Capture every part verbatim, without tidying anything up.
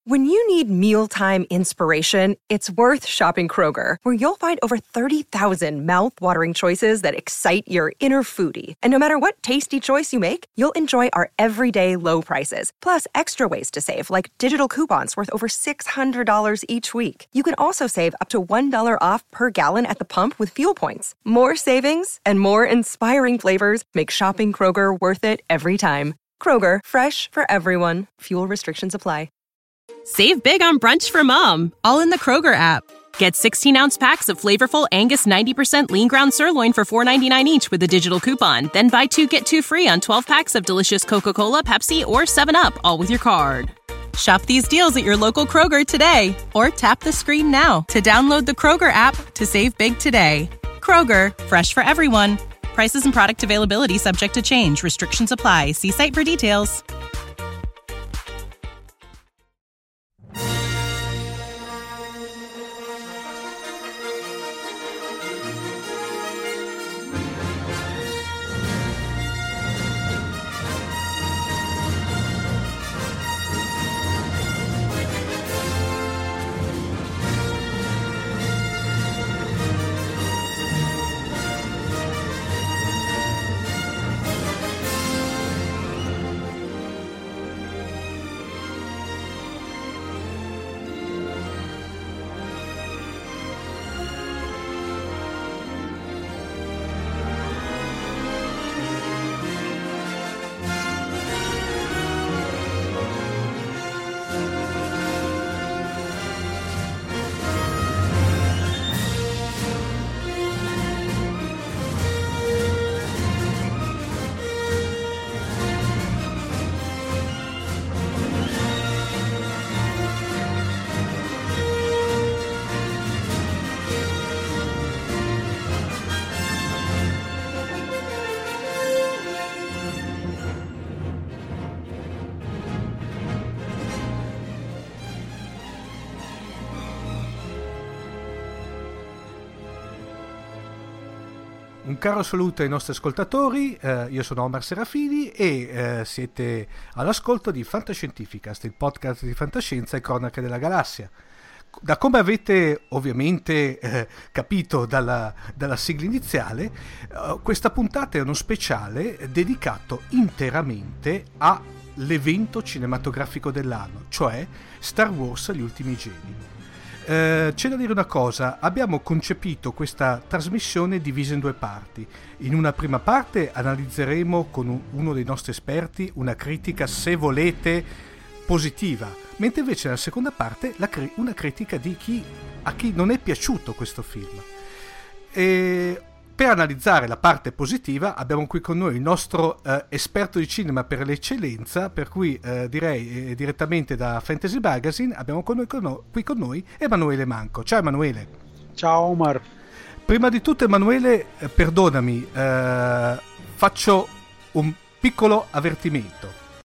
When you need mealtime inspiration, it's worth shopping Kroger, where you'll find over thirty thousand mouth-watering choices that excite your inner foodie. And no matter what tasty choice you make, you'll enjoy our everyday low prices, plus extra ways to save, like digital coupons worth over six hundred dollars each week. You can also save up to one dollar off per gallon at the pump with fuel points. More savings and more inspiring flavors make shopping Kroger worth it every time. Kroger, fresh for everyone. Fuel restrictions apply. Save big on brunch for mom, all in the Kroger app. Get sixteen-ounce packs of flavorful Angus ninety percent lean ground sirloin for four ninety-nine each with a digital coupon. Then buy two, get two free on twelve packs of delicious Coca-Cola, Pepsi, or seven up, all with your card. Shop these deals at your local Kroger today, or tap the screen now to download the Kroger app to save big today. Kroger, fresh for everyone. Prices and product availability subject to change. Restrictions apply. See site for details. Un caro saluto ai nostri ascoltatori, eh, io sono Omar Serafini e eh, siete all'ascolto di Fantascientificast, il podcast di fantascienza e cronache della galassia. Da come avete ovviamente eh, capito dalla, dalla sigla iniziale, eh, questa puntata è uno speciale dedicato interamente all'evento cinematografico dell'anno, cioè Star Wars Gli Ultimi Jedi. Eh, c'è da dire una cosa, abbiamo concepito questa trasmissione divisa in due parti. In una prima parte analizzeremo con un, uno dei nostri esperti una critica, se volete, positiva, mentre invece nella seconda parte la cri- una critica di chi a chi non è piaciuto questo film. E per analizzare la parte positiva abbiamo qui con noi il nostro eh, esperto di cinema per l'eccellenza, per cui eh, direi eh, direttamente da Fantasy Magazine abbiamo con noi, con noi, qui con noi Emanuele Manco. Ciao Emanuele. Ciao Omar. Prima di tutto Emanuele, eh, perdonami, eh, faccio un piccolo avvertimento.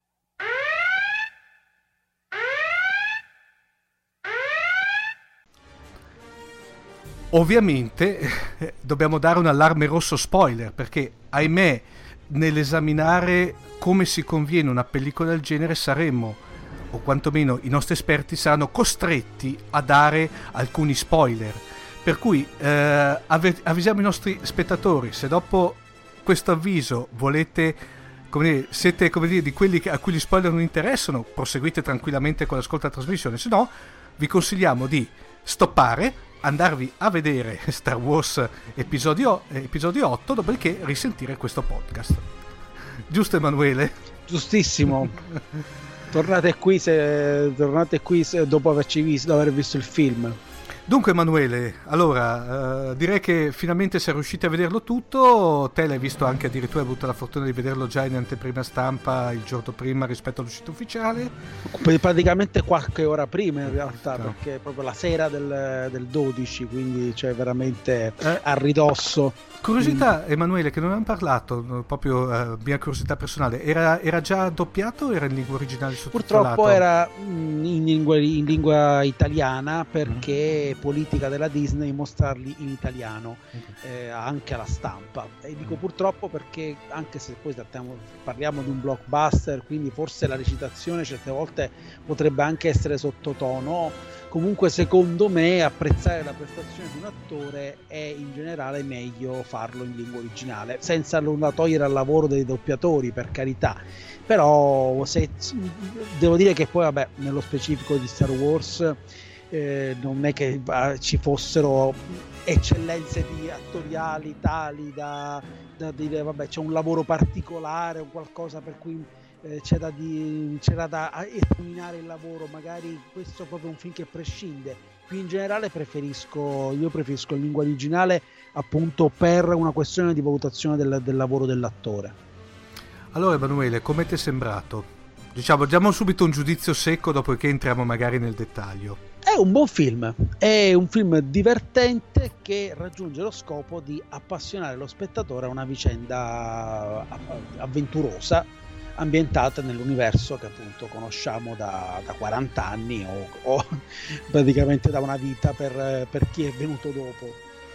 Ovviamente eh, dobbiamo dare un allarme rosso spoiler, perché ahimè nell'esaminare come si conviene una pellicola del genere saremmo, o quantomeno i nostri esperti saranno costretti a dare alcuni spoiler, per cui eh, avv- avvisiamo i nostri spettatori, se dopo questo avviso volete, come dire, siete come dire, di quelli che, a cui gli spoiler non interessano, proseguite tranquillamente con l'ascolto della trasmissione, se no vi consigliamo di stoppare, andarvi a vedere Star Wars episodio, episodio otto, dopodiché risentire questo podcast. Giusto Emanuele? Giustissimo. Tornate qui se tornate qui se, dopo averci visto, dopo aver visto il film. Dunque Emanuele, allora eh, direi che finalmente sei riuscito a vederlo tutto. Te l'hai visto anche, addirittura hai avuto la fortuna di vederlo già in anteprima stampa il giorno prima rispetto all'uscita ufficiale. Praticamente qualche ora prima in realtà, Ecco. perché è proprio la sera del, del dodici, quindi cioè veramente Eh. a ridosso. Curiosità Emanuele, che non abbiamo parlato, proprio eh, mia curiosità personale, era, era già doppiato o era in lingua originale sottotitolato? Purtroppo era mh, in lingua, in lingua italiana, perché politica della Disney mostrarli in italiano, eh, anche alla stampa. E dico purtroppo perché, anche se poi trattiamo, parliamo di un blockbuster, quindi forse la recitazione certe volte potrebbe anche essere sottotono, comunque secondo me apprezzare la prestazione di un attore è in generale meglio farlo in lingua originale, senza nulla togliere al lavoro dei doppiatori, per carità. Però se, devo dire che poi vabbè, nello specifico di Star Wars eh, non è che eh, ci fossero eccellenze di attoriali tali da, da dire vabbè c'è un lavoro particolare o qualcosa per cui eh, c'è da di, c'era da esaminare il lavoro, magari questo è proprio un film che prescinde. Più in generale preferisco io preferisco in lingua originale, appunto per una questione di valutazione del, del lavoro dell'attore. Allora Emanuele, come ti è sembrato? Diciamo, diamo subito un giudizio secco, dopodiché entriamo magari nel dettaglio. È un buon film, è un film divertente che raggiunge lo scopo di appassionare lo spettatore a una vicenda avventurosa ambientata nell'universo che appunto conosciamo da, da quaranta anni o, o praticamente da una vita per, per chi è venuto dopo.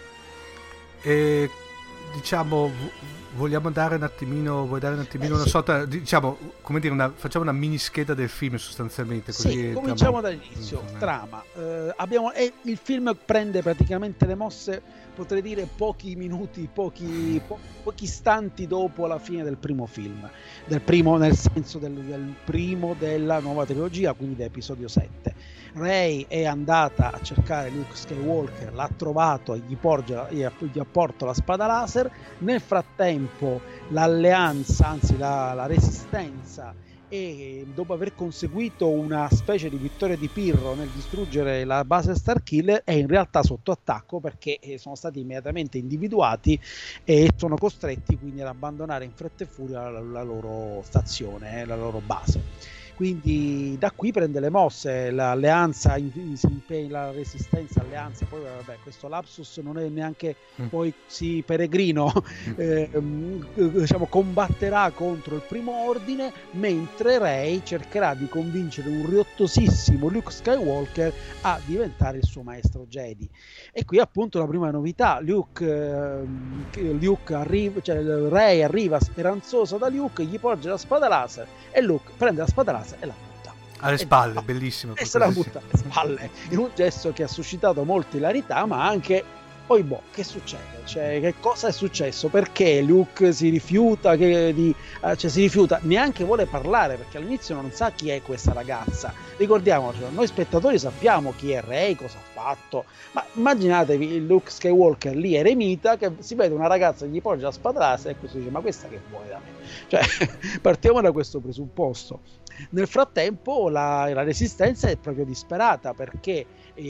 E diciamo, vogliamo dare un attimino, vuoi dare un attimino eh, una sì. sorta, diciamo, come dire, una, facciamo una mini scheda del film sostanzialmente. Così sì, cominciamo dall'inizio. Mm, trama. Eh, abbiamo, eh, il film prende praticamente le mosse, potrei dire pochi minuti, pochi, po- pochi istanti dopo la fine del primo film, del primo nel senso del, del primo della nuova trilogia, quindi da episodio sette. Rey è andata a cercare Luke Skywalker, l'ha trovato e gli, porge, gli, gli apporta la spada laser. Nel frattempo l'alleanza, anzi la, la resistenza, e dopo aver conseguito una specie di vittoria di Pirro nel distruggere la base Starkiller, è in realtà sotto attacco perché sono stati immediatamente individuati e sono costretti quindi ad abbandonare in fretta e furia la, la loro stazione, eh, la loro base. Quindi da qui prende le mosse l'alleanza, si impegna, la resistenza alleanza, poi vabbè questo lapsus non è neanche mm. poi sì peregrino, mm. eh, diciamo combatterà contro il primo ordine, mentre Rey cercherà di convincere un riottosissimo Luke Skywalker a diventare il suo maestro Jedi. E qui appunto la prima novità, Luke, eh, Luke arriva, cioè Rey arriva speranzosa da Luke, gli porge la spada laser e Luke prende la spada laser e la butta alle spalle, bellissimo, e se la butta alle spalle in un gesto che ha suscitato molta ilarità, ma anche poi boh, che succede? Cioè, che cosa è successo? Perché Luke si rifiuta che di, eh, cioè si rifiuta, neanche vuole parlare perché all'inizio non sa chi è questa ragazza. Ricordiamoci, noi spettatori sappiamo chi è Rey, cosa ha fatto, ma immaginatevi Luke Skywalker lì eremita che si vede una ragazza che gli porge la spada laser e questo dice ma questa che vuole da me? Cioè partiamo da questo presupposto. Nel frattempo la, la resistenza è proprio disperata perché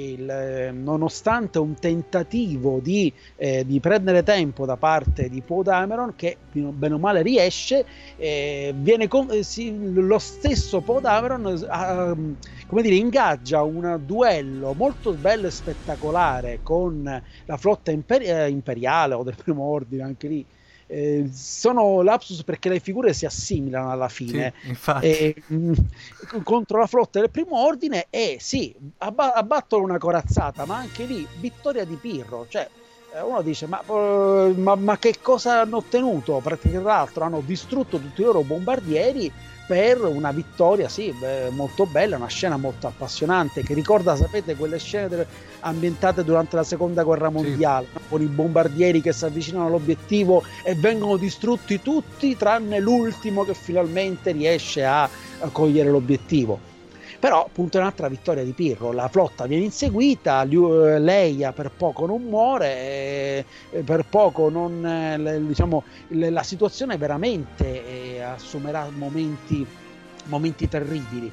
il, nonostante un tentativo di, eh, di prendere tempo da parte di Poe Dameron, che bene o male riesce, eh, viene con, eh, si, lo stesso Poe Dameron eh, come dire, ingaggia un duello molto bello e spettacolare con la flotta imperi- eh, imperiale o del primo ordine, anche lì Eh, sono lapsus perché le figure si assimilano alla fine, sì, infatti. Eh, mh, contro la flotta del primo ordine e sì, abba- abbattono una corazzata, ma anche lì vittoria di Pirro, cioè eh, uno dice ma, uh, ma, ma che cosa hanno ottenuto? Perché tra l'altro hanno distrutto tutti i loro bombardieri per una vittoria sì, beh, molto bella, una scena molto appassionante che ricorda, sapete, quelle scene del, ambientate durante la seconda guerra mondiale, sì, con i bombardieri che si avvicinano all'obiettivo e vengono distrutti tutti tranne l'ultimo che finalmente riesce a, a cogliere l'obiettivo. Però appunto è un'altra vittoria di Pirro, la flotta viene inseguita, Leia per poco non muore, eh, per poco non, eh, diciamo, la situazione veramente eh, assumerà momenti, momenti terribili.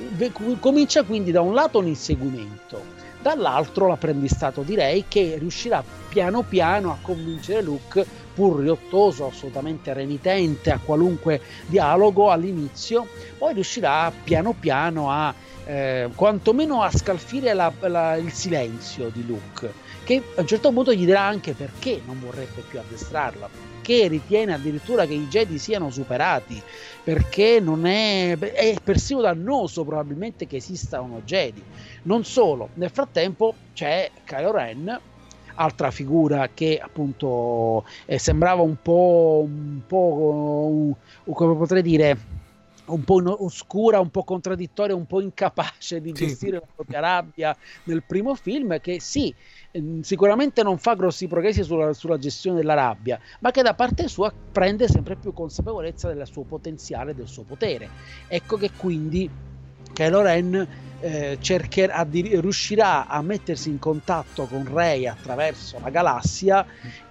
Comincia quindi da un lato un inseguimento, dall'altro l'apprendistato di Rey che riuscirà piano piano a convincere Luke seppur riottoso, assolutamente renitente a qualunque dialogo all'inizio, poi riuscirà piano piano a eh, quantomeno a scalfire la, la, il silenzio di Luke, che a un certo punto gli dirà anche perché non vorrebbe più addestrarla, perché ritiene addirittura che i Jedi siano superati, perché non è, è persino dannoso probabilmente che esista uno Jedi. Non solo, nel frattempo c'è Kylo Ren, altra figura che appunto eh, sembrava un po', un po' un, come potrei dire, un po' oscura, un po' contraddittoria, un po' incapace di gestire sì. la propria rabbia nel primo film, che sì, sicuramente non fa grossi progressi sulla, sulla gestione della rabbia, ma che da parte sua prende sempre più consapevolezza del suo potenziale, del suo potere. Ecco che quindi Kylo Ren eh, cercherà di, riuscirà a mettersi in contatto con Rey attraverso la galassia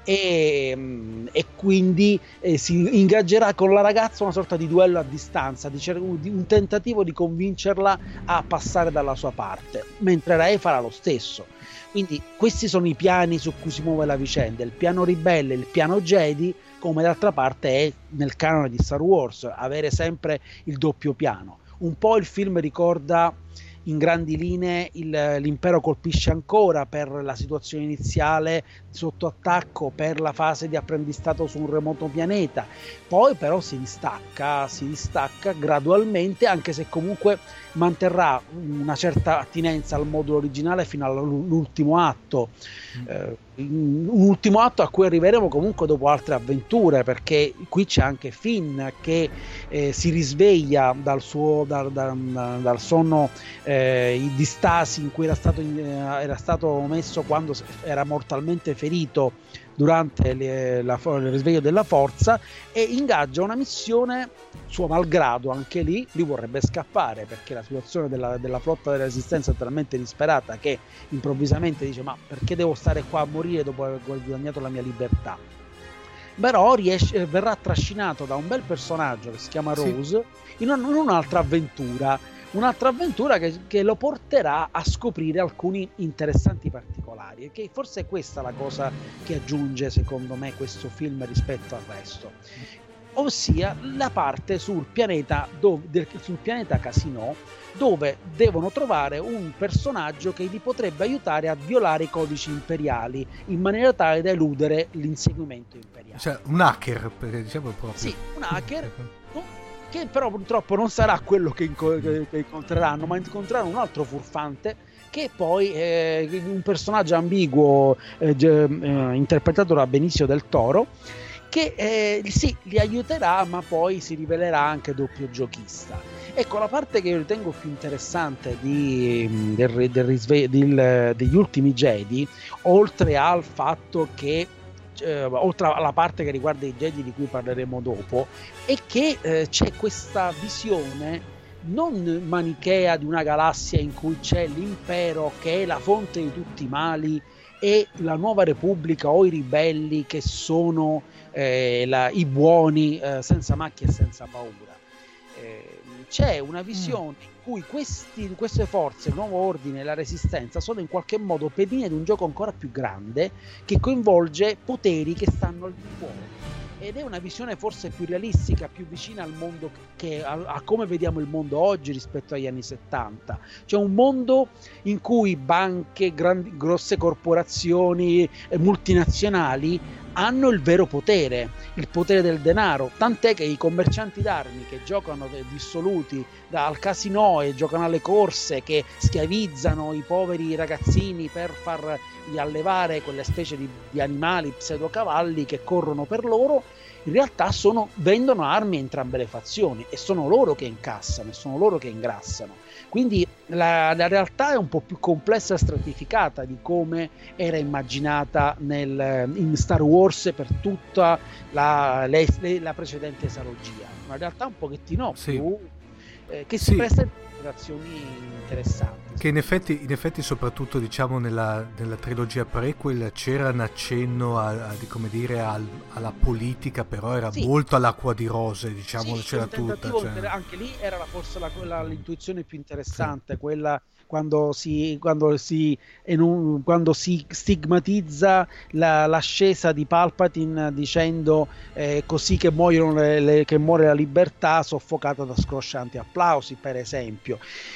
e, e quindi eh, si ingaggerà con la ragazza una sorta di duello a distanza, di, di un tentativo di convincerla a passare dalla sua parte, mentre Rey farà lo stesso. Quindi questi sono i piani su cui si muove la vicenda, il piano ribelle, il piano Jedi, come d'altra parte è nel canone di Star Wars, avere sempre il doppio piano. Un po' il film ricorda in grandi linee il, l'impero colpisce ancora, per la situazione iniziale sotto attacco, per la fase di apprendistato su un remoto pianeta, poi però si distacca, si distacca gradualmente, anche se comunque manterrà una certa attinenza al modulo originale fino all'ultimo atto, mm. eh, un ultimo atto a cui arriveremo comunque dopo altre avventure, perché qui c'è anche Finn che eh, si risveglia dal suo dal, dal, dal sonno eh, di stasi in cui era stato, in, era stato messo quando era mortalmente ferito durante le, la, il risveglio della forza, e ingaggia una missione suo malgrado. Anche lì lui vorrebbe scappare, perché la situazione della, della flotta della Resistenza è talmente disperata che improvvisamente dice: ma perché devo stare qua a morire dopo aver guadagnato la mia libertà? Però riesce, verrà trascinato da un bel personaggio che si chiama Rose sì. in, un, in un'altra avventura un'altra avventura che, che lo porterà a scoprire alcuni interessanti particolari, e che forse è questa la cosa che aggiunge secondo me questo film rispetto al resto, ossia la parte sul pianeta dove, del, sul pianeta Casino, dove devono trovare un personaggio che li potrebbe aiutare a violare i codici imperiali in maniera tale da eludere l'inseguimento imperiale. Cioè un hacker, perché diciamo proprio. Sì, un hacker che però purtroppo non sarà quello che, inco- che incontreranno, ma incontreranno un altro furfante, che poi è un personaggio ambiguo eh, eh, interpretato da Benicio del Toro, che eh, sì, li aiuterà, ma poi si rivelerà anche doppio giochista. Ecco, la parte che io ritengo più interessante di, del, del risve- del, degli ultimi Jedi, oltre al fatto che eh, oltre alla parte che riguarda i Jedi di cui parleremo dopo, è che eh, c'è questa visione non manichea di una galassia in cui c'è l'impero che è la fonte di tutti i mali e la nuova repubblica o i ribelli che sono eh, la, i buoni eh, senza macchie e senza paura. Eh, c'è una visione mm. in cui questi, queste forze, il nuovo ordine e la resistenza sono in qualche modo pedine di un gioco ancora più grande che coinvolge poteri che stanno al di fuori. Ed è una visione forse più realistica, più vicina al mondo che a, a come vediamo il mondo oggi rispetto agli anni settanta. C'è un mondo in cui banche, grandi, grosse corporazioni eh, multinazionali hanno il vero potere, il potere del denaro, tant'è che i commercianti d'armi che giocano dissoluti da, al casino e giocano alle corse, che schiavizzano i poveri ragazzini per fargli allevare quelle specie di, di animali pseudocavalli che corrono per loro, in realtà sono, vendono armi a entrambe le fazioni, e sono loro che incassano e sono loro che ingrassano. Quindi la, la realtà è un po' più complessa e stratificata di come era immaginata nel, in Star Wars per tutta la, le, la precedente esalogia. Una realtà un pochettino sì. più eh, che si sì. presta a interpretazioni interessanti. che in effetti, in effetti soprattutto diciamo nella, nella trilogia prequel c'era un accenno a, a, di come dire al, alla politica, però era sì. molto all'acqua di rose, diciamo, sì, c'era tutta, cioè... anche lì era la, forse la, la, l'intuizione più interessante, sì. quella quando si quando si, un, quando si stigmatizza la, l'ascesa di Palpatine dicendo eh, così che muoiono le, le, che muore la libertà soffocata da scroscianti applausi, per esempio.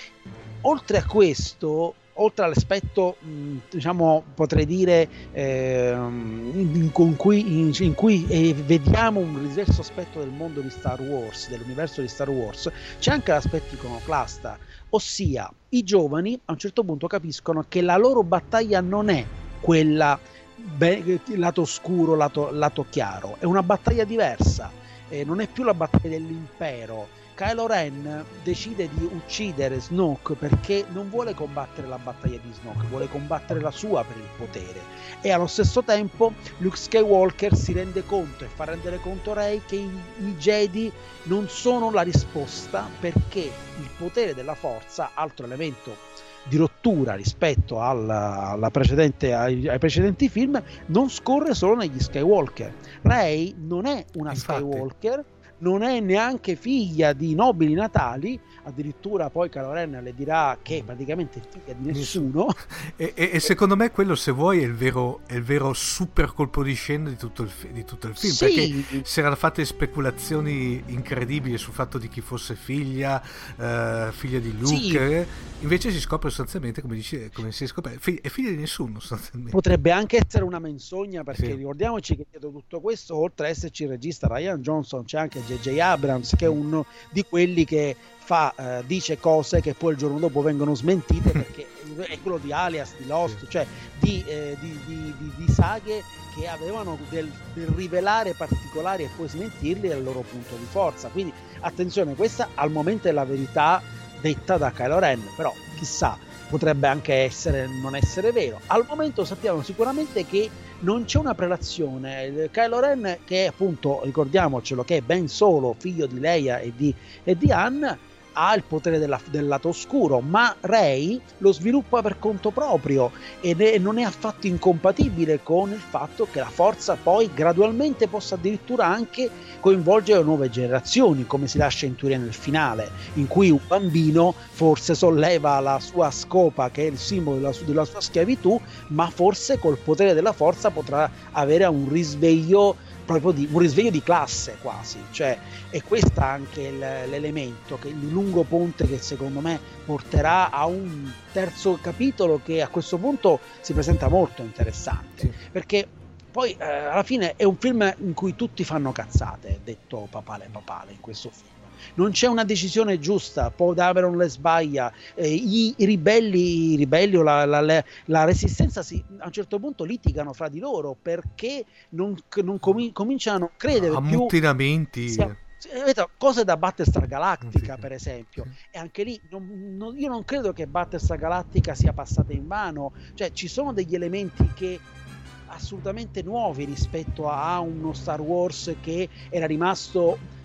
Oltre a questo, oltre all'aspetto mh, diciamo potrei dire eh, in, in cui, in, in cui eh, vediamo un diverso aspetto del mondo di Star Wars, dell'universo di Star Wars, c'è anche l'aspetto iconoclasta, ossia i giovani a un certo punto capiscono che la loro battaglia non è quella be- lato oscuro, lato, lato chiaro, è una battaglia diversa, eh, non è più la battaglia dell'impero. Kylo Ren decide di uccidere Snoke perché non vuole combattere la battaglia di Snoke, vuole combattere la sua per il potere, e allo stesso tempo Luke Skywalker si rende conto e fa rendere conto Rey che i, i Jedi non sono la risposta, perché il potere della forza, altro elemento di rottura rispetto alla, alla precedente, ai, ai precedenti film, non scorre solo negli Skywalker. Rey non è una Infatti. Skywalker, non è neanche figlia di nobili natali, addirittura poi Kylo Ren le dirà che è praticamente figlia di nessuno. E, e, e secondo me quello, se vuoi, è il vero, è il vero super colpo di scena di tutto il, di tutto il film, sì. Perché si erano fatte speculazioni incredibili sul fatto di chi fosse figlia, uh, figlia di Luke, sì. Invece si scopre sostanzialmente, come dice, come si scopre, è figlia di nessuno sostanzialmente. Potrebbe anche essere una menzogna, perché sì. ricordiamoci che dietro tutto questo, oltre a esserci il regista Rian Johnson, c'è anche J J Abrams, che è uno di quelli che fa eh, dice cose che poi il giorno dopo vengono smentite, perché è quello di Alias, di Lost, sì. cioè di, eh, di, di, di, di saghe che avevano del, del rivelare particolari e poi smentirli al loro punto di forza. Quindi attenzione, questa al momento è la verità detta da Kylo Ren, però chissà, potrebbe anche essere non essere vero. Al momento sappiamo sicuramente che non c'è una prelazione. Kylo Ren, che è appunto, ricordiamocelo, che è Ben Solo, figlio di Leia e di, e di Han, ha il potere della, del lato oscuro, ma Rey lo sviluppa per conto proprio ed è, non è affatto incompatibile con il fatto che la forza poi gradualmente possa addirittura anche coinvolgere nuove generazioni, come si lascia intuire nel finale, in cui un bambino forse solleva la sua scopa, che è il simbolo della, su- della sua schiavitù, ma forse col potere della forza potrà avere un risveglio, proprio di un risveglio di classe quasi, cioè è questo anche il, l'elemento, che il lungo ponte che secondo me porterà a un terzo capitolo che a questo punto si presenta molto interessante, sì. perché poi eh, alla fine è un film in cui tutti fanno cazzate, detto papale papale in questo film. Non c'è una decisione giusta, Poe Dameron le sbaglia, eh, i, i ribelli, i ribelli o la, la, la, la resistenza si, a un certo punto litigano fra di loro perché non, non comin- cominciano a credere più ammutinamenti. Sia, cose da Battlestar Galactica, per esempio, e anche lì non, non, io non credo che Battlestar Galactica sia passata in vano, cioè ci sono degli elementi che assolutamente nuovi rispetto a uno Star Wars che era rimasto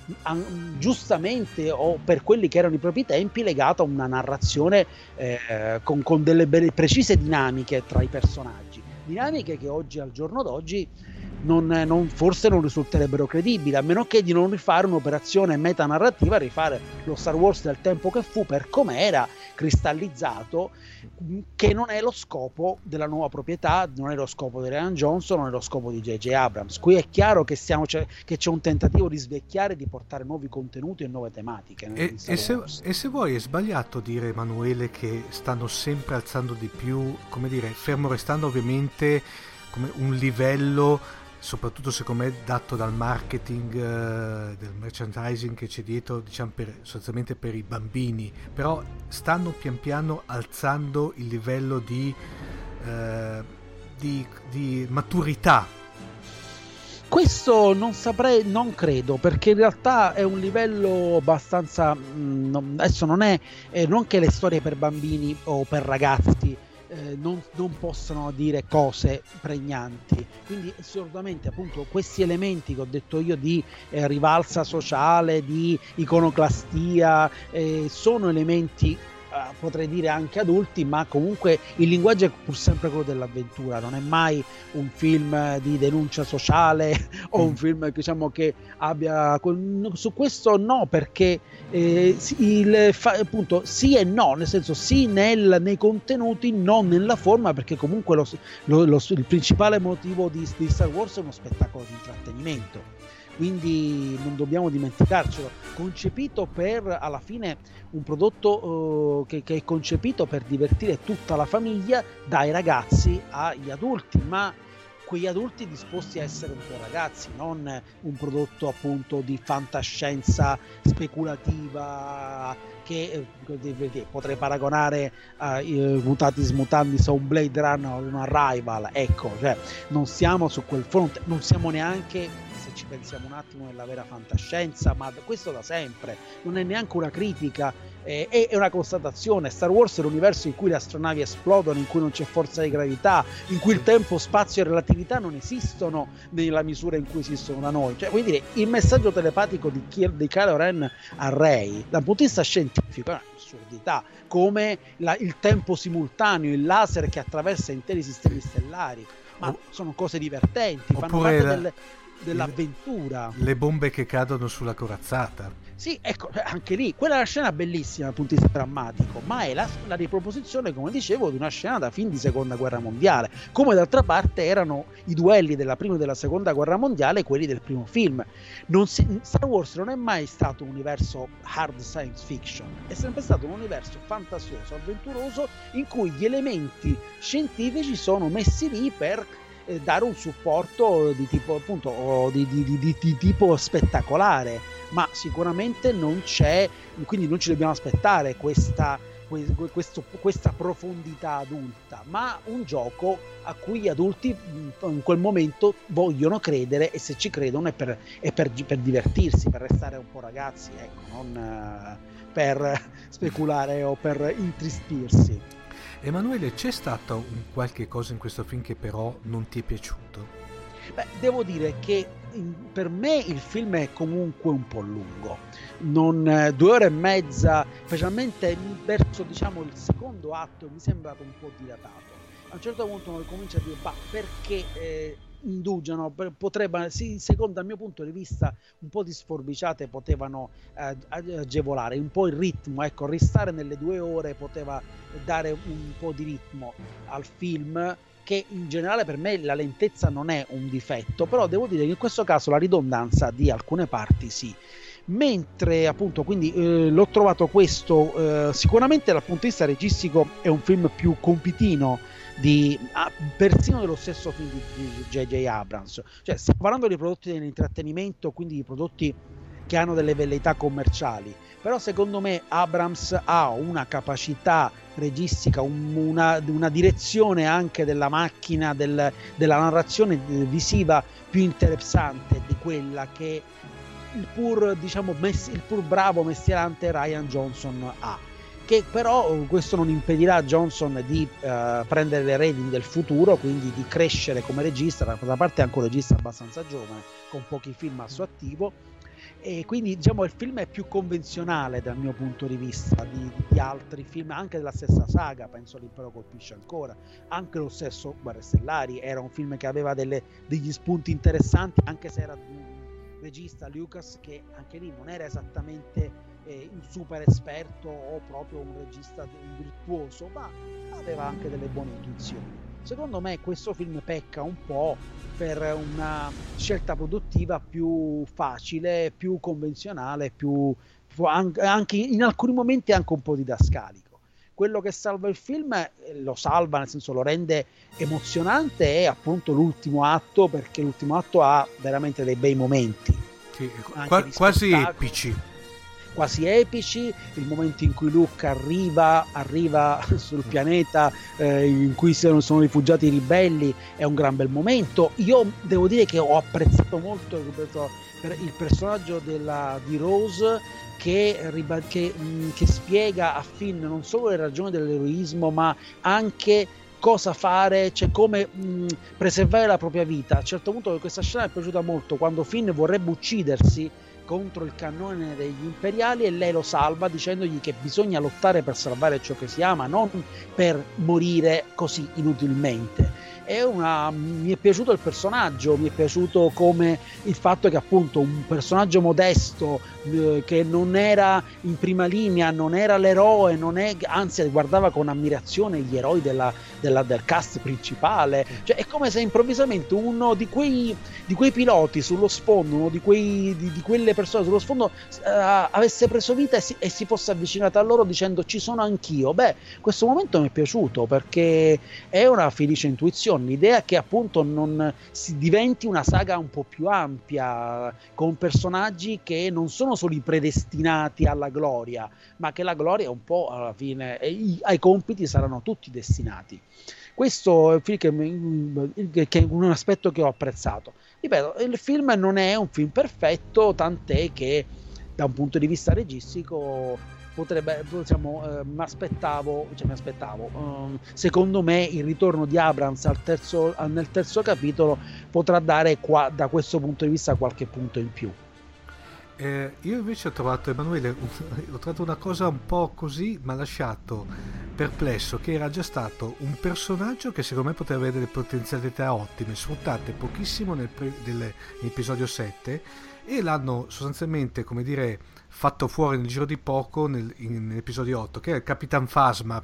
giustamente, o per quelli che erano i propri tempi, legato a una narrazione eh, con, con delle belle, precise dinamiche tra i personaggi, dinamiche che oggi, al giorno d'oggi, non, non, forse non risulterebbero credibili, a meno che di non rifare un'operazione metanarrativa, rifare lo Star Wars del tempo che fu per com'era, cristallizzato, che non è lo scopo della nuova proprietà, non è lo scopo di Rian Johnson, non è lo scopo di J J Abrams. Qui è chiaro che, stiamo, cioè, che c'è un tentativo di svecchiare, di portare nuovi contenuti e nuove tematiche. E, e, se, e se vuoi, è sbagliato dire, Emanuele, che stanno sempre alzando di più, come dire, fermo restando ovviamente come un livello, soprattutto secondo me dato dal marketing, uh, del merchandising che c'è dietro, diciamo, per, sostanzialmente per i bambini, però stanno pian piano alzando il livello di, uh, di, di maturità. Questo non saprei, non credo, perché in realtà è un livello abbastanza mh, adesso non è eh, non che le storie per bambini o per ragazzi Eh, non, non possono dire cose pregnanti, quindi assolutamente, appunto, questi elementi che ho detto io di eh, rivalsa sociale, di iconoclastia, eh, sono elementi uh, potrei dire anche adulti, ma comunque il linguaggio è pur sempre quello dell'avventura, non è mai un film di denuncia sociale o un film, diciamo, che abbia su questo no, perché eh, il, fa, appunto sì e no, nel senso sì nel, nei contenuti, non nella forma, perché comunque lo, lo, lo, il principale motivo di, di Star Wars è uno spettacolo di intrattenimento. Quindi non dobbiamo dimenticarcelo, concepito per, alla fine, un prodotto uh, che, che è concepito per divertire tutta la famiglia, dai ragazzi agli adulti, ma quegli adulti disposti a essere un po' ragazzi, non un prodotto appunto di fantascienza speculativa che, che potrei paragonare a uh, Mutatis Mutandis a un Blade Runner o un Arrival, ecco, cioè non siamo su quel fronte, non siamo neanche, ci pensiamo un attimo, nella vera fantascienza, ma questo da sempre, non è neanche una critica, eh, è una constatazione. Star Wars è l'universo in cui le astronavi esplodono, in cui non c'è forza di gravità, in cui il tempo, spazio e relatività non esistono nella misura in cui esistono da noi, cioè, vuol dire, il messaggio telepatico di, Ky- di Kylo Ren a Rey dal punto di vista scientifico è un'assurdità, come la, il tempo simultaneo, il laser che attraversa interi sistemi stellari, ma sono cose divertenti, fanno parte la... delle dell'avventura, le bombe che cadono sulla corazzata. Sì, ecco, anche lì quella è una scena bellissima dal punto di vista drammatico, ma è la, la riproposizione, come dicevo, di una scena da film di seconda guerra mondiale, come d'altra parte erano i duelli della prima e della seconda guerra mondiale, quelli del primo film. Non si, Star Wars non è mai stato un universo hard science fiction, è sempre stato un universo fantasioso, avventuroso, in cui gli elementi scientifici sono messi lì per dare un supporto di tipo, appunto, di, di, di, di tipo spettacolare, ma sicuramente non c'è, quindi non ci dobbiamo aspettare questa, questo, questa profondità adulta, ma un gioco a cui gli adulti in quel momento vogliono credere, e se ci credono è per, è per, per divertirsi, per restare un po' ragazzi, ecco, non uh, per speculare o per intristirsi. Emanuele, c'è stato un qualche cosa in questo film che però non ti è piaciuto? Beh, devo dire che in, per me il film è comunque un po' lungo, non, eh, due ore e mezza, specialmente verso, diciamo, il secondo atto mi sembra un po' dilatato. A un certo punto uno comincia a dire, bah, perché eh, indugiano, potrebbe, sì, secondo dal mio punto di vista un po' di sforbiciate potevano eh, agevolare un po' il ritmo, ecco, restare nelle due ore poteva dare un po' di ritmo al film, che in generale per me la lentezza non è un difetto, però devo dire che in questo caso la ridondanza di alcune parti sì. Mentre appunto, quindi eh, l'ho trovato questo eh, sicuramente dal punto di vista registico è un film più compitino di ah, persino dello stesso film di, di J J Abrams, cioè stiamo parlando di prodotti dell'intrattenimento, quindi di prodotti che hanno delle velleità commerciali, però secondo me Abrams ha una capacità registica, un, una, una direzione anche della macchina, del, della narrazione visiva più interessante di quella che il pur, diciamo, mess- il pur bravo mestierante Rian Johnson ha, che però questo non impedirà a Johnson di uh, prendere le redini del futuro, quindi di crescere come regista. Da parte è anche un regista abbastanza giovane, con pochi film al suo attivo, e quindi diciamo il film è più convenzionale dal mio punto di vista di, di altri film, anche della stessa saga. Penso L'Impero colpisce ancora, anche lo stesso Guerre Stellari era un film che aveva delle, degli spunti interessanti, anche se era un regista, Lucas, che anche lì non era esattamente eh, un super esperto o proprio un regista virtuoso, ma aveva anche delle buone intuizioni. Secondo me questo film pecca un po' per una scelta produttiva più facile, più convenzionale, più anche in alcuni momenti anche un po' didascalico. Quello che salva il film, lo salva, nel senso lo rende emozionante, è appunto l'ultimo atto, perché l'ultimo atto ha veramente dei bei momenti, sì, qua, quasi epici. quasi epici, il momento in cui Luke arriva arriva sul pianeta eh, in cui sono, sono rifugiati i ribelli, è un gran bel momento. Io devo dire che ho apprezzato molto il personaggio della, di Rose, che, che, che spiega a Finn non solo le ragioni dell'eroismo, ma anche cosa fare, cioè come mh, preservare la propria vita. A un certo punto questa scena mi è piaciuta molto, quando Finn vorrebbe uccidersi, contro il cannone degli imperiali e lei lo salva dicendogli che bisogna lottare per salvare ciò che si ama, non per morire così inutilmente. È una... mi è piaciuto il personaggio, mi è piaciuto come il fatto che appunto un personaggio modesto eh, che non era in prima linea, non era l'eroe, non è... anzi guardava con ammirazione gli eroi della, della, del cast principale, cioè è come se improvvisamente uno di quei, di quei piloti sullo sfondo, uno di, quei, di, di quelle persone sullo sfondo eh, avesse preso vita e si, e si fosse avvicinato a loro dicendo ci sono anch'io. Beh, questo momento mi è piaciuto perché è una felice intuizione, l'idea che appunto non si diventi una saga un po' più ampia, con personaggi che non sono solo i predestinati alla gloria, ma che la gloria un po' alla fine e ai compiti saranno tutti destinati. Questo è un film che, che è un aspetto che ho apprezzato. Ripeto, il film non è un film perfetto, tant'è che da un punto di vista registico potrebbe, diciamo, eh, mi aspettavo, cioè mi aspettavo um, secondo me il ritorno di Abrams al terzo, nel terzo capitolo potrà dare qua, da questo punto di vista qualche punto in più. Eh, io invece ho trovato, Emanuele, ho trovato una cosa un po' così, mi ha lasciato perplesso, che era già stato un personaggio che secondo me poteva avere delle potenzialità ottime, sfruttate pochissimo nel pre, del, nell'episodio sette, e l'hanno sostanzialmente, come dire, fatto fuori nel giro di poco nel, in, nell'episodio otto, che è il Capitan Phasma.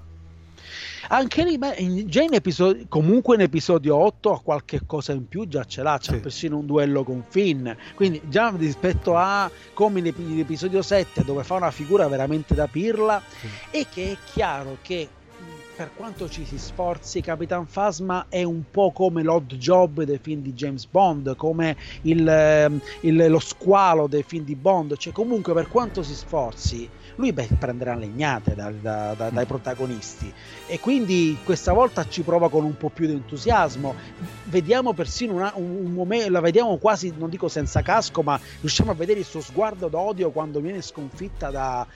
Anche lì, beh, già in episodio, comunque in episodio otto ha qualche cosa in più, già ce l'ha, c'è sì. persino un duello con Finn, quindi già rispetto a come in, in episodio sette, dove fa una figura veramente da pirla, sì. e che è chiaro che per quanto ci si sforzi, Capitan Phasma è un po' come l'odd job dei film di James Bond, come il, il, lo squalo dei film di Bond, cioè comunque per quanto si sforzi lui beh, prenderà legnate da, da, da, dai protagonisti, e quindi questa volta ci prova con un po' più di entusiasmo. Vediamo persino una, un, un momento, la vediamo quasi, non dico senza casco, ma riusciamo a vedere il suo sguardo d'odio quando viene sconfitta da,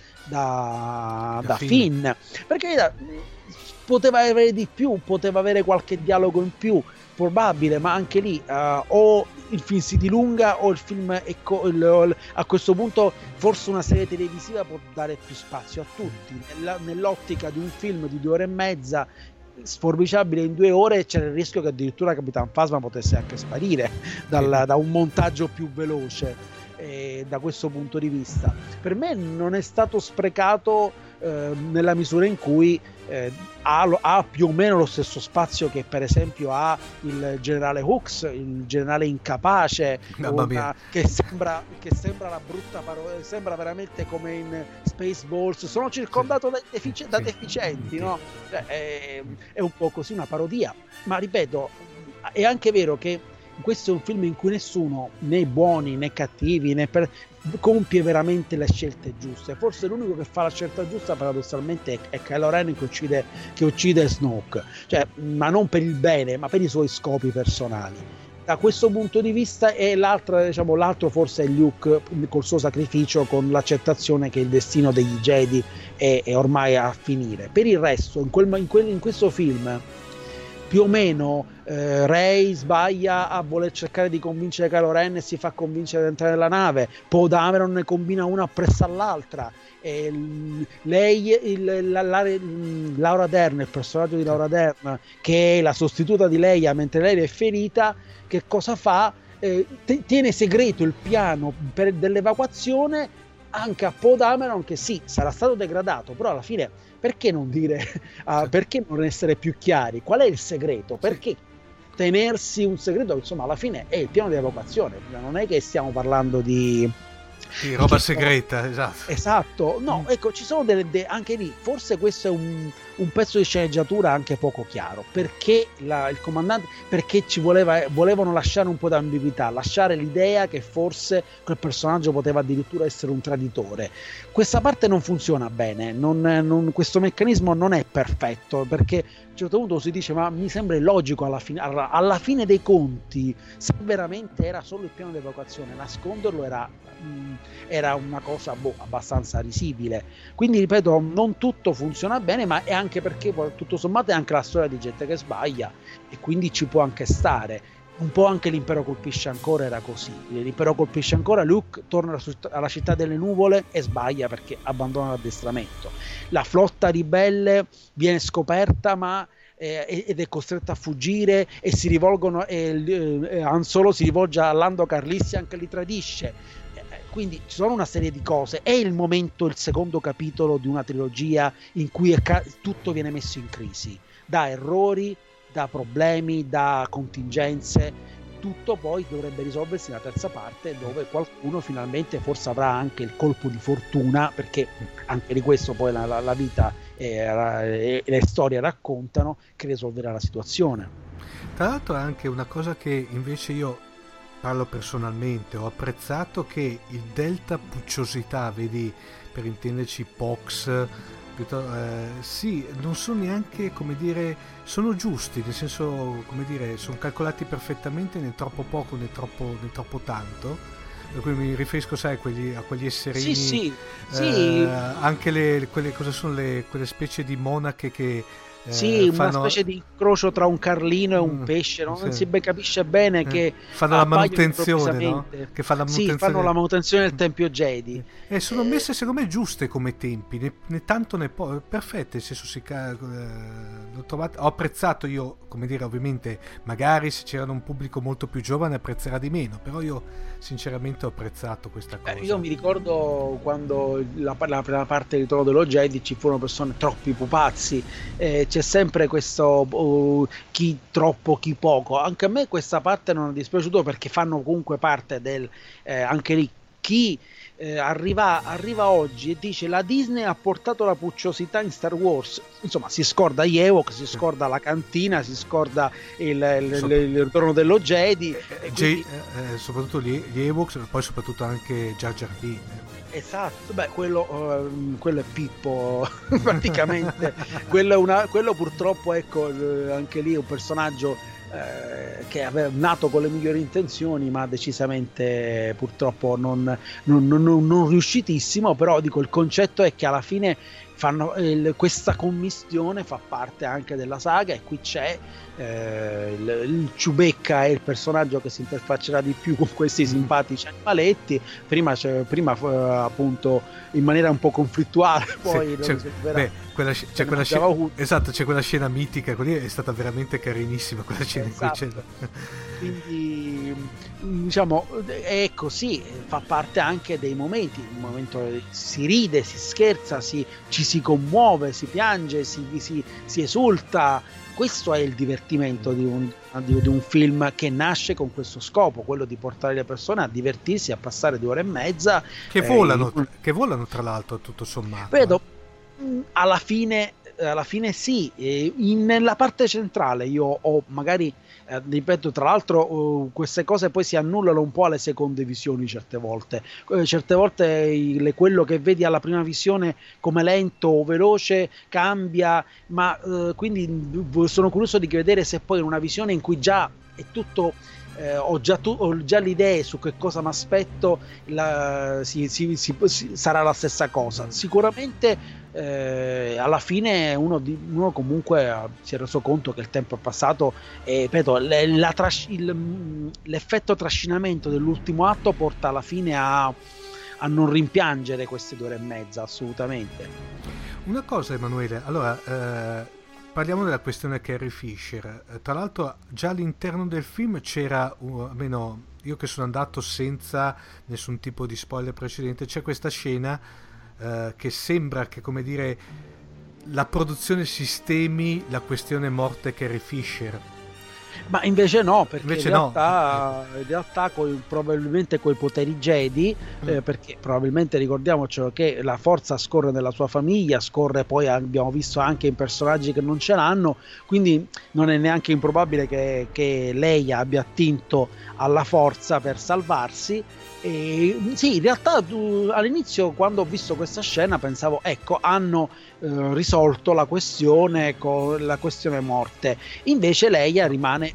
da, da Finn, Finn. Perché da, poteva avere di più, poteva avere qualche dialogo in più, probabile, ma anche lì uh, o il film si dilunga o il film è co- il, il, a questo punto forse una serie televisiva può dare più spazio a tutti. Nella, nell'ottica di un film di due ore e mezza sforbiciabile in due ore, c'era il rischio che addirittura Capitan Phasma potesse anche sparire dal, da un montaggio più veloce. E da questo punto di vista per me non è stato sprecato eh, nella misura in cui eh, ha, ha più o meno lo stesso spazio che per esempio ha il generale Hux, il generale incapace, una, che sembra che sembra la brutta parola, sembra veramente come in Spaceballs, sono circondato da, defici- da deficienti, no? Cioè, è, è un po' così, una parodia, ma ripeto, è anche vero che questo è un film in cui nessuno, né buoni né cattivi, né per, compie veramente le scelte giuste. Forse l'unico che fa la scelta giusta paradossalmente è, è Kylo Ren, che uccide, che uccide Snoke, cioè, ma non per il bene, ma per i suoi scopi personali. Da questo punto di vista, e l'altro, diciamo, l'altro forse è Luke col suo sacrificio, con l'accettazione che il destino degli Jedi è, è ormai a finire. Per il resto, in, quel, in, quel, in questo film più o meno eh, Rey sbaglia a voler cercare di convincere Kylo Ren e si fa convincere ad entrare nella nave, Poe Dameron ne combina una appresso all'altra, e lei, il, la, la, Laura Dern, il personaggio di Laura Dern, che è la sostituta di Leia mentre lei è ferita, che cosa fa? Eh, t- tiene segreto il piano per, dell'evacuazione anche a Poe Dameron, che sì, sarà stato degradato, però alla fine perché non dire, uh, perché non essere più chiari? Qual è il segreto? Perché tenersi un segreto? Insomma, alla fine è il piano di evacuazione, non è che stiamo parlando di Sì, roba segreta, sono... esatto. Esatto, no, ecco, ci sono delle, de... anche lì, forse questo è un, un pezzo di sceneggiatura anche poco chiaro, perché la, il comandante, perché ci voleva, volevano lasciare un po' d'ambiguità, lasciare l'idea che forse quel personaggio poteva addirittura essere un traditore. Questa parte non funziona bene, non, non, questo meccanismo non è perfetto, perché a un certo punto si dice, ma mi sembra illogico alla fine, alla, alla fine dei conti, se veramente era solo il piano di evacuazione, nasconderlo era, mh, era una cosa boh, abbastanza risibile. Quindi ripeto, non tutto funziona bene, ma è anche perché tutto sommato è anche la storia di gente che sbaglia, e quindi ci può anche stare. un po' anche l'Impero colpisce ancora era così. L'Impero colpisce ancora, Luke torna alla città delle nuvole e sbaglia perché abbandona l'addestramento. La flotta ribelle viene scoperta ma eh, ed è costretta a fuggire e si rivolgono e eh, Han Solo si rivolge a Lando Calrissian che li tradisce. Eh, quindi ci sono una serie di cose. È il momento, il secondo capitolo di una trilogia in cui è ca- tutto viene messo in crisi, da errori, da problemi, da contingenze, tutto poi dovrebbe risolversi nella terza parte dove qualcuno finalmente forse avrà anche il colpo di fortuna, perché anche di questo poi la, la, la vita e, e le storie raccontano, che risolverà la situazione. Tra l'altro è anche una cosa che invece io parlo personalmente, ho apprezzato che il delta pucciosità, vedi, per intenderci Pox, Eh, sì, non sono neanche, come dire, sono giusti, nel senso, come dire, sono calcolati perfettamente, né troppo poco né troppo, né troppo tanto, per cui mi riferisco, sai, a quegli, a quegli esserini, sì, sì, eh, sì. anche le, quelle, cosa sono le, quelle specie di monache che Eh, sì, fanno... una specie di incrocio tra un carlino e un mm, pesce, no? Non sì. si ben capisce bene eh. che fanno la manutenzione, no? Che fa la manutenzione. Sì, fanno la manutenzione del Tempio Jedi. E eh, sono eh... messe secondo me giuste come tempi, né, né tanto né po', perfette, nel senso si eh, l'ho trovato, ho apprezzato io, come dire, ovviamente magari se c'era un pubblico molto più giovane apprezzerà di meno, però io sinceramente ho apprezzato questa cosa. Eh, io mi ricordo quando la, la prima parte di Ritorno dello Jedi ci furono persone troppi pupazzi, eh, c'è sempre questo uh, chi troppo chi poco. Anche a me questa parte non è dispiaciuto perché fanno comunque parte del eh, anche lì chi eh, arriva, arriva oggi e dice la Disney ha portato la pucciosità in Star Wars, insomma si scorda gli Ewok, si scorda la cantina, si scorda il, il, so, il, il Ritorno dello Jedi, eh, quindi... eh, eh, soprattutto gli, gli Ewok, poi soprattutto anche Jar Jar Binks. Esatto, beh, quello, uh, quello è Pippo praticamente. quello, è una, quello purtroppo, ecco, anche lì è un personaggio eh, che aveva nato con le migliori intenzioni, ma decisamente purtroppo non, non, non, non riuscitissimo. Però dico, il concetto è che alla fine fanno il, questa commistione fa parte anche della saga, e qui c'è eh, il, il Chewbacca è il personaggio che si interfaccerà di più con questi simpatici animaletti. Prima, c'è, prima uh, appunto in maniera un po' conflittuale, poi sì, c'è, beh, quella, c'è quella scena, esatto, c'è quella scena mitica, quella è stata veramente carinissima, quella scena esatto. in cui c'è... Quindi diciamo è così, fa parte anche dei momenti, il momento si ride, si scherza, si, ci si commuove, si piange, si, si, si esulta. Questo è il divertimento di un, di, di un film che nasce con questo scopo, quello di portare le persone a divertirsi, a passare due ore e mezza che volano, eh, che volano tra l'altro, tutto sommato. Vedo, alla fine alla fine sì, in, nella parte centrale io ho magari eh, ripeto, tra l'altro uh, queste cose poi si annullano un po' alle seconde visioni certe volte, eh, certe volte il, quello che vedi alla prima visione come lento o veloce cambia, ma uh, quindi sono curioso di vedere se poi in una visione in cui già è tutto Eh, ho, già tu, ho già le idee su che cosa mi aspetto, la, si, si, si, si, sarà la stessa cosa sicuramente. Eh, alla fine uno, di, uno comunque si è reso conto che il tempo è passato e ripeto, le, la tras- il, l'effetto trascinamento dell'ultimo atto porta alla fine a, a non rimpiangere queste due ore e mezza, assolutamente. Una cosa, Emanuele, allora eh... parliamo della questione Carrie Fisher. Tra l'altro già all'interno del film c'era, uh, almeno io che sono andato senza nessun tipo di spoiler precedente, c'è questa scena uh, che sembra che, come dire, la produzione sistemi la questione morte Carrie Fisher. Ma invece no, perché invece in realtà, no. in realtà coi, probabilmente coi poteri Jedi, mm. eh, perché probabilmente ricordiamocelo che la forza scorre nella sua famiglia, scorre poi, abbiamo visto anche in personaggi che non ce l'hanno, quindi non è neanche improbabile che, che lei abbia attinto alla forza per salvarsi. E sì, in realtà tu, all'inizio quando ho visto questa scena pensavo, ecco, hanno eh, risolto la questione con la questione morte, invece Leia rimane,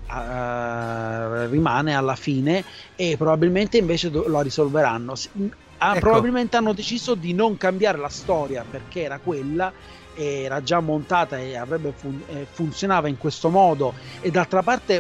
uh, rimane alla fine e probabilmente invece do- la risolveranno. Ah, ecco. Probabilmente hanno deciso di non cambiare la storia perché era quella, era già montata e avrebbe fun- eh, funzionava in questo modo, e d'altra parte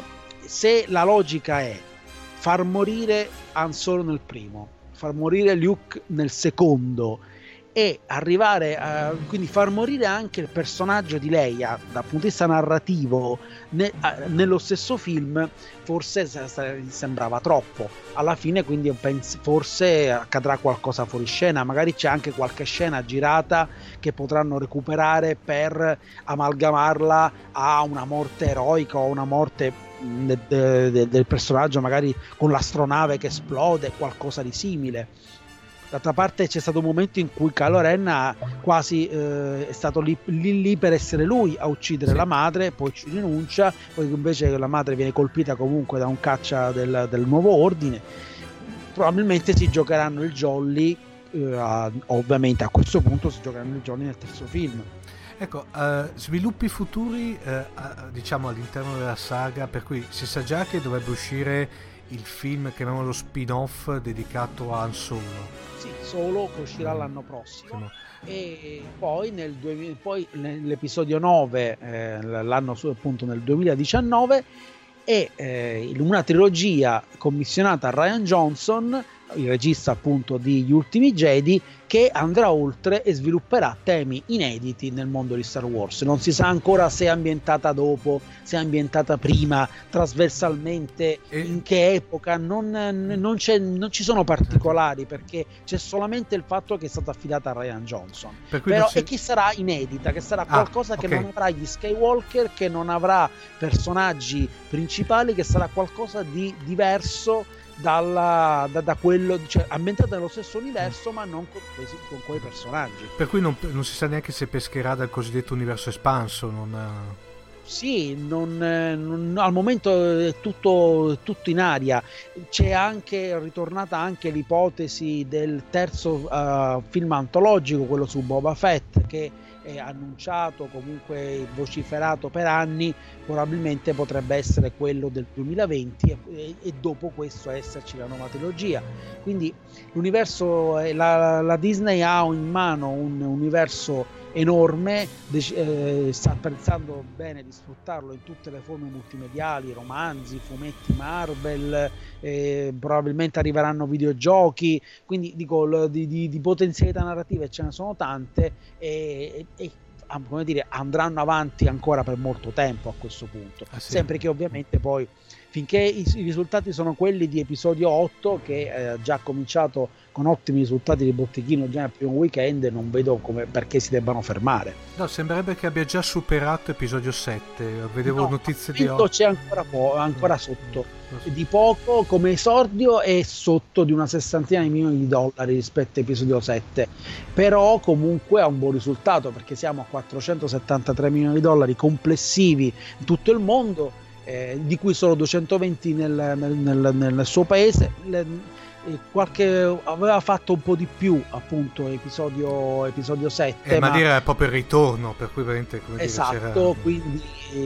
se la logica è far morire Han Solo nel primo, far morire Luke nel secondo e arrivare a quindi far morire anche il personaggio di Leia dal punto di vista narrativo ne, a, nello stesso film, forse sembrava troppo alla fine, quindi penso, forse accadrà qualcosa fuori scena, magari c'è anche qualche scena girata che potranno recuperare per amalgamarla a una morte eroica o una morte de, de, de, del personaggio magari con l'astronave che esplode, qualcosa di simile. D'altra parte c'è stato un momento in cui Kylo Ren ha quasi eh, è stato lì, lì lì per essere lui a uccidere sì. la madre, poi ci rinuncia, poi invece la madre viene colpita comunque da un caccia del, del nuovo ordine. Probabilmente si giocheranno il jolly, eh, a, ovviamente a questo punto si giocheranno il jolly nel terzo film. Ecco, uh, sviluppi futuri uh, diciamo all'interno della saga, per cui si sa già che dovrebbe uscire il film, chiamiamolo spin-off, dedicato a Han Solo. Sì, Solo che uscirà l'anno prossimo. Sì, e poi, nel duemila, poi l'episodio nove eh, l'anno su appunto nel duemiladiciannove e eh, una trilogia commissionata a Rian Johnson, il regista appunto di Gli Ultimi Jedi, che andrà oltre e svilupperà temi inediti nel mondo di Star Wars. Non si sa ancora se è ambientata dopo, se è ambientata prima, trasversalmente, e... in che epoca, non, non, c'è, non ci sono particolari, perché c'è solamente il fatto che è stata affidata a Rian Johnson. Però, si... E che sarà inedita, che sarà qualcosa ah, okay. che non avrà gli Skywalker, che non avrà personaggi principali, che sarà qualcosa di diverso Dalla, da, da quello, cioè ambientato nello stesso universo ma non con, con quei personaggi, per cui non, non si sa neanche se pescherà dal cosiddetto universo espanso. Non sì, non, non, al momento è tutto, tutto in aria. C'è anche ritornata anche l'ipotesi del terzo uh, film antologico, quello su Boba Fett, che è annunciato, comunque vociferato per anni, probabilmente potrebbe essere quello del duemilaventi e, e dopo questo esserci la nuova trilogia. Quindi l'universo, la, la Disney ha in mano un universo enorme, eh, sta pensando bene di sfruttarlo in tutte le forme multimediali, romanzi, fumetti Marvel, eh, probabilmente arriveranno videogiochi, quindi dico di, di, di potenzialità narrative ce ne sono tante e, e, e come dire, andranno avanti ancora per molto tempo a questo punto, ah, sì. sempre che ovviamente poi finché i, i risultati sono quelli di episodio otto, che ha eh, già cominciato con ottimi risultati di botteghino già nel primo weekend, non vedo come, perché si debbano fermare. No, sembrerebbe che abbia già superato episodio sette, vedevo no, notizie di oggi. C'è ancora, po- ancora sotto, di poco come esordio, e sotto di una sessantina di milioni di dollari rispetto a episodio sette, però comunque ha un buon risultato, perché siamo a quattrocentosettantatré milioni di dollari complessivi in tutto il mondo, eh, di cui solo duecentoventi nel, nel, nel, nel suo paese. Le, qualche aveva fatto un po' di più appunto episodio episodio sette, eh, ma, ma dire è proprio il ritorno, per cui veramente come esatto dire, c'era... quindi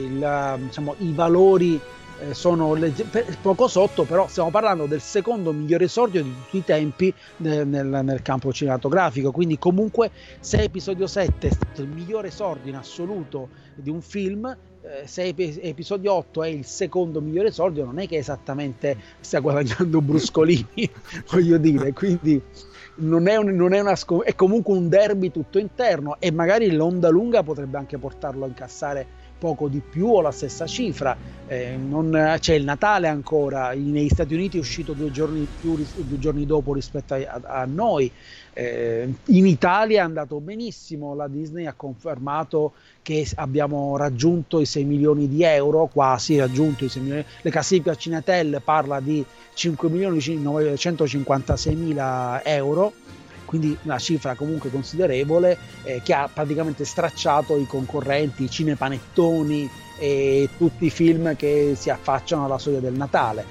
il, diciamo, i valori eh, sono le, poco sotto, però stiamo parlando del secondo migliore esordio di tutti i tempi nel, nel, nel campo cinematografico, quindi comunque se episodio sette è stato il migliore esordio in assoluto di un film, se episodio otto è il secondo migliore esordio, non è che esattamente stia guadagnando bruscolini voglio dire, quindi non è, un, non è una scom- è comunque un derby tutto interno, e magari l'onda lunga potrebbe anche portarlo a incassare poco di più o la stessa cifra. Eh, non, c'è il Natale ancora, negli Stati Uniti è uscito due giorni più due giorni dopo rispetto a, a, a noi. Eh, in Italia è andato benissimo, la Disney ha confermato che abbiamo raggiunto i sei milioni di euro, quasi raggiunto i sei milioni. Le classifiche a Cinetel parla di cinque milioni novecentocinquantasei mila euro, quindi una cifra comunque considerevole, eh, che ha praticamente stracciato i concorrenti, i cinepanettoni e tutti i film che si affacciano alla soglia del Natale.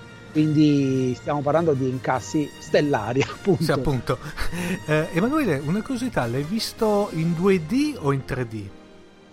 Quindi stiamo parlando di incassi stellari, appunto. Sì, appunto. Eh, Emanuele, una curiosità, l'hai visto in due D o in tre D?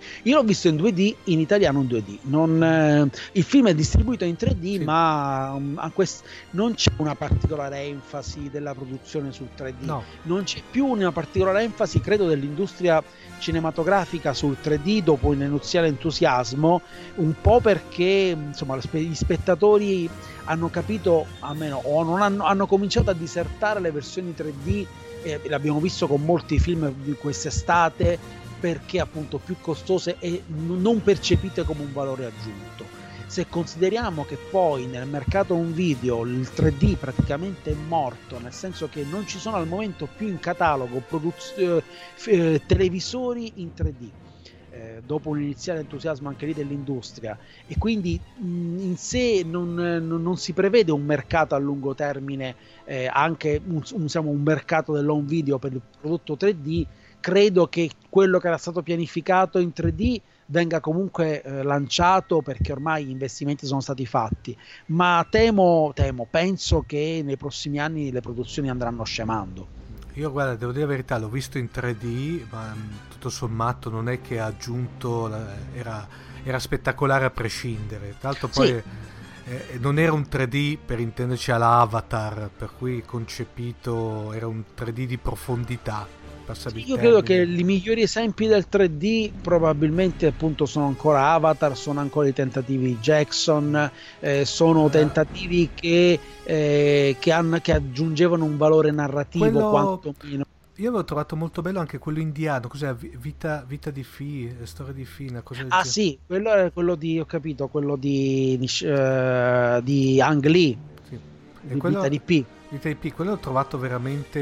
Io l'ho visto in due D, in italiano in due D. Non, eh, il film è distribuito in tre D, sì. ma um, a quest- non c'è una particolare enfasi della produzione sul tre D. No. Non c'è più una particolare enfasi, credo, dell'industria cinematografica sul tre D dopo un iniziale entusiasmo, un po' perché insomma gli spettatori hanno capito, almeno, o non hanno, hanno cominciato a disertare le versioni tre D, eh, l'abbiamo visto con molti film di quest'estate, perché appunto più costose e non percepite come un valore aggiunto. Se consideriamo che poi nel mercato un video il tre D praticamente è morto, nel senso che non ci sono al momento più in catalogo produz- eh, televisori in tre D, eh, dopo un iniziale entusiasmo anche lì dell'industria, e quindi mh, in sé non, non, non si prevede un mercato a lungo termine, eh, anche un, un, diciamo, un mercato dell'home video per il prodotto tre D. Credo che quello che era stato pianificato in tre D venga comunque eh, lanciato, perché ormai gli investimenti sono stati fatti, ma temo, temo, penso che nei prossimi anni le produzioni andranno scemando. Io guarda, devo dire la verità, l'ho visto in tre D, ma tutto sommato non è che ha aggiunto, era, era spettacolare a prescindere, tra l'altro poi sì. eh, non era un tre D per intenderci alla Avatar, per cui concepito era un tre D di profondità. Io credo che i migliori esempi del tre D probabilmente appunto sono ancora Avatar, sono ancora i tentativi di Jackson, eh, sono tentativi che, eh, che, hanno, che aggiungevano un valore narrativo quello... quantomeno. Io avevo trovato molto bello anche quello indiano, cos'è? Vita, vita di Fi, storia di Fi, una cosa del Ah genere. sì, quello è quello di, ho capito, quello di, di, uh, di Ang Lee, sì. di E quello... Vita di P. Di T P, quello l'ho trovato veramente,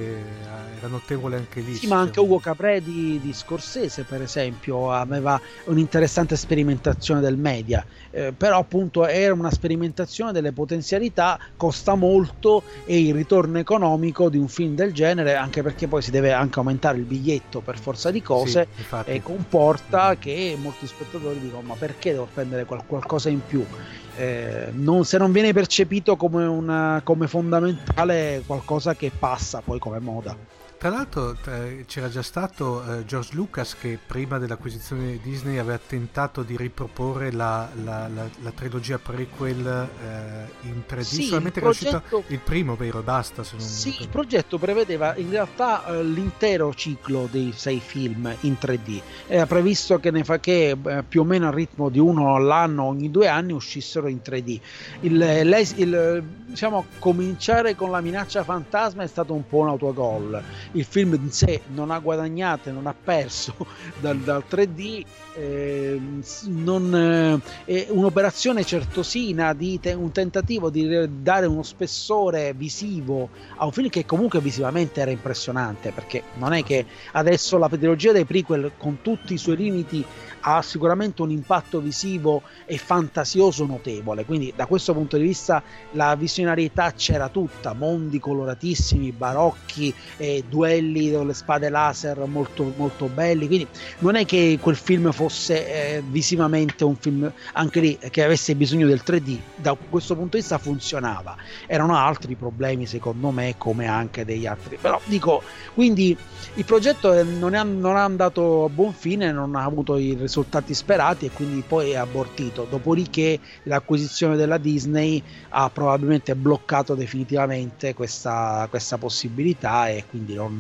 era notevole anche lì. Sì, ma anche Ugo Caprè di, di Scorsese, per esempio, aveva un'interessante sperimentazione del media, eh, però appunto era una sperimentazione delle potenzialità, costa molto, e il ritorno economico di un film del genere, anche perché poi si deve anche aumentare il biglietto per forza di cose, sì, e comporta che molti spettatori dicono: ma perché devo spendere qual- qualcosa in più? Eh, non, se non viene percepito come, una, come fondamentale, qualcosa che passa poi come moda. Tra l'altro eh, c'era già stato eh, George Lucas che prima dell'acquisizione di Disney aveva tentato di riproporre la, la, la, la trilogia prequel eh, in tre D, sì, solamente il progetto... che è uscito il primo, vero, e basta. Se non sì, il progetto prevedeva in realtà eh, l'intero ciclo dei sei film in tre D. Era previsto che, ne fa che eh, più o meno al ritmo di uno all'anno, ogni due anni, uscissero in tre D. Il, il, il, diciamo, cominciare con La minaccia fantasma è stato un po' un autogol. Il film in sé non ha guadagnato, non ha perso dal, dal tre D, eh, non, eh, è un'operazione certosina, di te, un tentativo di dare uno spessore visivo a un film che comunque visivamente era impressionante, perché non è che adesso la trilogia dei prequel, con tutti i suoi limiti, ha sicuramente un impatto visivo e fantasioso notevole, quindi da questo punto di vista la visionarietà c'era tutta, mondi coloratissimi, barocchi, eh, duelli con le spade laser molto, molto belli, quindi non è che quel film fosse eh, visivamente un film anche lì che avesse bisogno del tre D. Da questo punto di vista funzionava, erano altri problemi secondo me, come anche degli altri, però dico, quindi il progetto non è, non è andato a buon fine, non ha avuto i risultati sperati e quindi poi è abortito, dopodiché l'acquisizione della Disney ha probabilmente bloccato definitivamente questa, questa possibilità, e quindi non,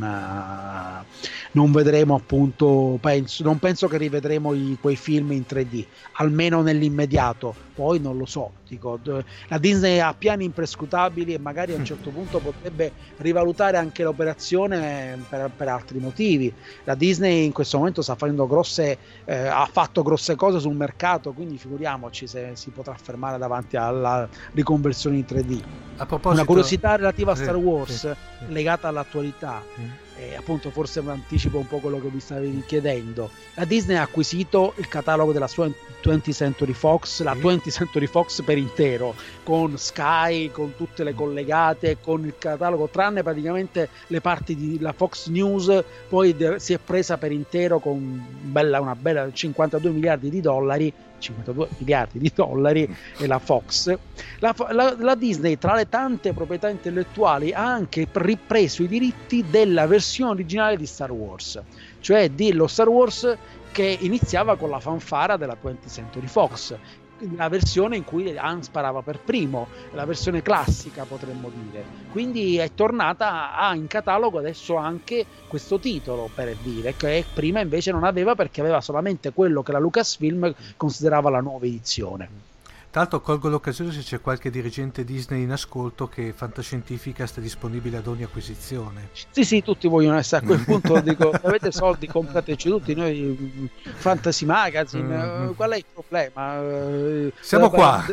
non vedremo appunto, penso, non penso che rivedremo i, quei film in tre D, almeno nell'immediato, poi non lo so, dico, la Disney ha piani imprescrutabili e magari a un certo punto potrebbe rivalutare anche l'operazione per, per altri motivi. La Disney in questo momento sta facendo grosse eh, ha fatto grosse cose sul mercato, quindi figuriamoci se si potrà fermare davanti alla riconversione in tre D. A proposito... Una curiosità relativa a Star sì, Wars sì, sì. legata all'attualità, mm. e appunto forse anticipo un po' quello che vi stavi chiedendo. La Disney ha acquisito il catalogo della sua twentieth Century Fox, la twentieth Century Fox per intero, con Sky, con tutte le collegate, con il catalogo, tranne praticamente le parti di la Fox News, poi de- si è presa per intero con bella, una bella cinquantadue miliardi di dollari, cinquantadue miliardi di dollari, e la Fox. La, la, la Disney, tra le tante proprietà intellettuali, ha anche ripreso i diritti della versione originale di Star Wars, cioè dello Star Wars che iniziava con la fanfara della twentieth Century Fox, la versione in cui Han sparava per primo, la versione classica potremmo dire. Quindi è tornata a in catalogo adesso anche questo titolo, per dire, che prima invece non aveva, perché aveva solamente quello che la Lucasfilm considerava la nuova edizione. Tra l'altro colgo l'occasione, se c'è qualche dirigente Disney in ascolto, che Fantascientificast è disponibile ad ogni acquisizione. Sì, sì, tutti vogliono essere a quel punto. Dico, avete soldi, comprateci tutti. Noi Fantasy Magazine, mm-hmm. qual è il problema? Siamo qua.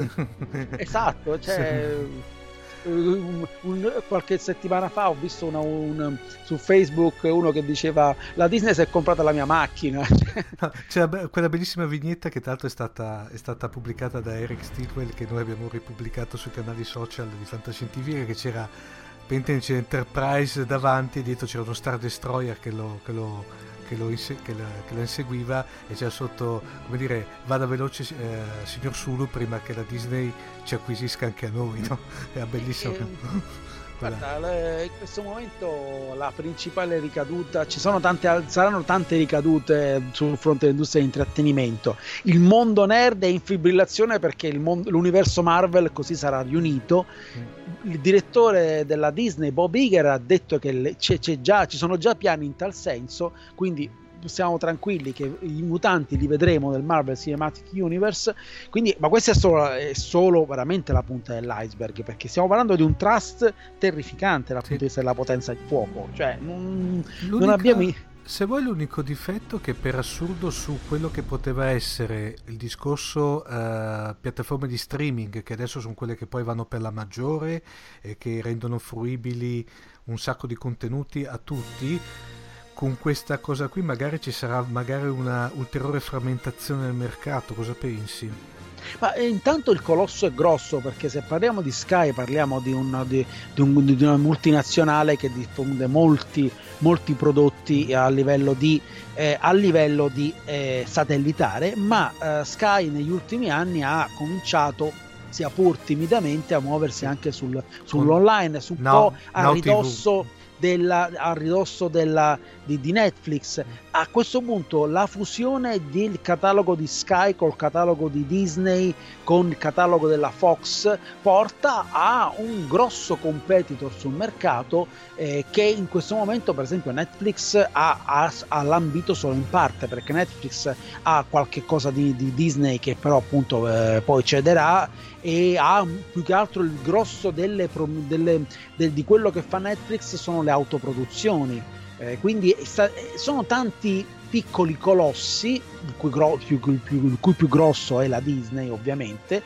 Esatto, cioè... Sì. Un, un, qualche settimana fa ho visto una, un, su Facebook uno che diceva: la Disney si è comprata la mia macchina. C'è quella bellissima vignetta che tra l'altro è stata, è stata pubblicata da Eric Stillwell, che noi abbiamo ripubblicato sui canali social di Fantascientifica, che c'era c'era Enterprise davanti e dietro c'era uno Star Destroyer che lo, che lo Che lo, inse- che, la, che la inseguiva, e c'era sotto, come dire, vada veloce eh, signor Sulu prima che la Disney ci acquisisca anche a noi, no? È bellissimo. E, guarda, le, in questo momento la principale ricaduta, ci sono tante, saranno tante ricadute sul fronte dell'industria dell'intrattenimento. Il mondo nerd è in fibrillazione perché il mondo, l'universo Marvel così sarà riunito. Mm. Il direttore della Disney, Bob Iger, ha detto che le, c'è, c'è già, ci sono già piani in tal senso, quindi siamo tranquilli che i mutanti li vedremo nel Marvel Cinematic Universe. Quindi, ma questa è solo, è solo veramente la punta dell'iceberg, perché stiamo parlando di un trust terrificante dal sì. punto di vista della potenza di fuoco. Cioè, non, non abbiamo... Se vuoi, l'unico difetto che per assurdo su quello che poteva essere il discorso uh, piattaforme di streaming, che adesso sono quelle che poi vanno per la maggiore e che rendono fruibili un sacco di contenuti a tutti, con questa cosa qui magari ci sarà magari una ulteriore frammentazione del mercato. Cosa pensi? Ma intanto il colosso è grosso, perché se parliamo di Sky parliamo di, un, di, di, un, di una multinazionale che diffonde molti, molti prodotti a livello di, eh, a livello di eh, satellitare, ma eh, Sky negli ultimi anni ha cominciato, sia pur timidamente, a muoversi anche sul, sull'online, su un no, po' a no ridosso della, a ridosso della, di, di Netflix. A questo punto la fusione del catalogo di Sky col catalogo di Disney con il catalogo della Fox porta a un grosso competitor sul mercato, eh, che in questo momento per esempio Netflix ha, ha, ha lambito solo in parte, perché Netflix ha qualche cosa di, di Disney che però appunto eh, poi cederà, e ha più che altro il grosso delle, delle, del, di quello che fa Netflix sono le autoproduzioni. Eh, quindi sta, sono tanti piccoli colossi, il cui, gro- più, più, più, il cui più grosso è la Disney ovviamente,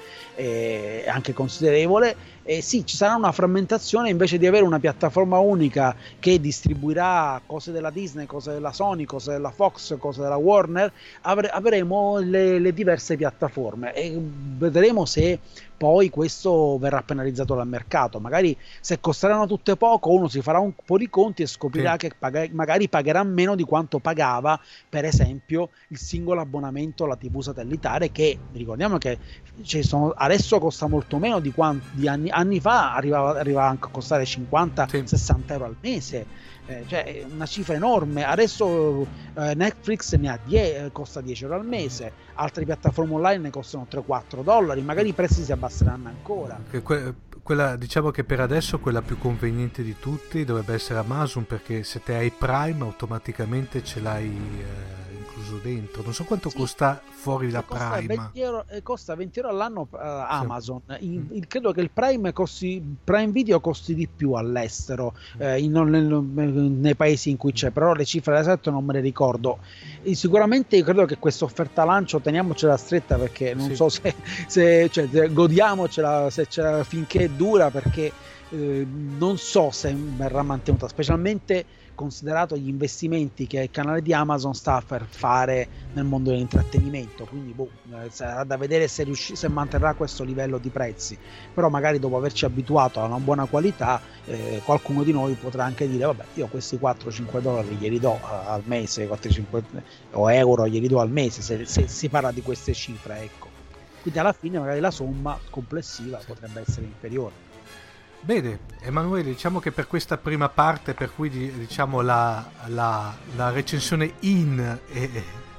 eh, anche considerevole. Eh, sì, ci sarà una frammentazione, invece di avere una piattaforma unica che distribuirà cose della Disney, cose della Sony, cose della Fox, cose della Warner, avre- avremo le, le diverse piattaforme, e vedremo se poi questo verrà penalizzato dal mercato. Magari se costeranno tutte poco, uno si farà un po' di conti e scoprirà sì. che pag- magari pagherà meno di quanto pagava per esempio il singolo abbonamento alla tivù satellitare, che ricordiamo che ci sono, adesso costa molto meno di quanti di anni, anni fa arrivava, arrivava anche a costare cinquanta sessanta euro al mese, eh, cioè una cifra enorme. Adesso eh, Netflix ne ha die- costa dieci euro al mese, altre piattaforme online ne costano tre quattro dollari, magari i prezzi si abbasseranno ancora. Che que- quella, diciamo che per adesso quella più conveniente di tutti dovrebbe essere Amazon, perché se te hai Prime automaticamente ce l'hai eh, incluso dentro. Non so quanto sì. costa fuori da costa Prime. venti euro, costa venti euro all'anno uh, Amazon. Sì. In, in, credo che il Prime costi, Prime Video costi di più all'estero, eh, in, in, nei paesi in cui c'è, però le cifre esatto non me le ricordo. E sicuramente io credo che questa offerta lancio teniamocela stretta, perché non sì. so se, se cioè, godiamocela se c'è, finché dura, perché eh, non so se verrà mantenuta, specialmente considerato gli investimenti che il canale di Amazon sta per fare nel mondo dell'intrattenimento. Quindi boh, sarà da vedere se, riusci- se manterrà questo livello di prezzi, però magari dopo averci abituato a una buona qualità, eh, qualcuno di noi potrà anche dire vabbè, io questi quattro cinque dollari glieli do al mese, quattro cinque o euro glieli do al mese, se, se si parla di queste cifre, ecco. Quindi alla fine magari la somma complessiva potrebbe essere inferiore. Bene, Emanuele, diciamo che per questa prima parte, per cui diciamo la, la, la recensione in è,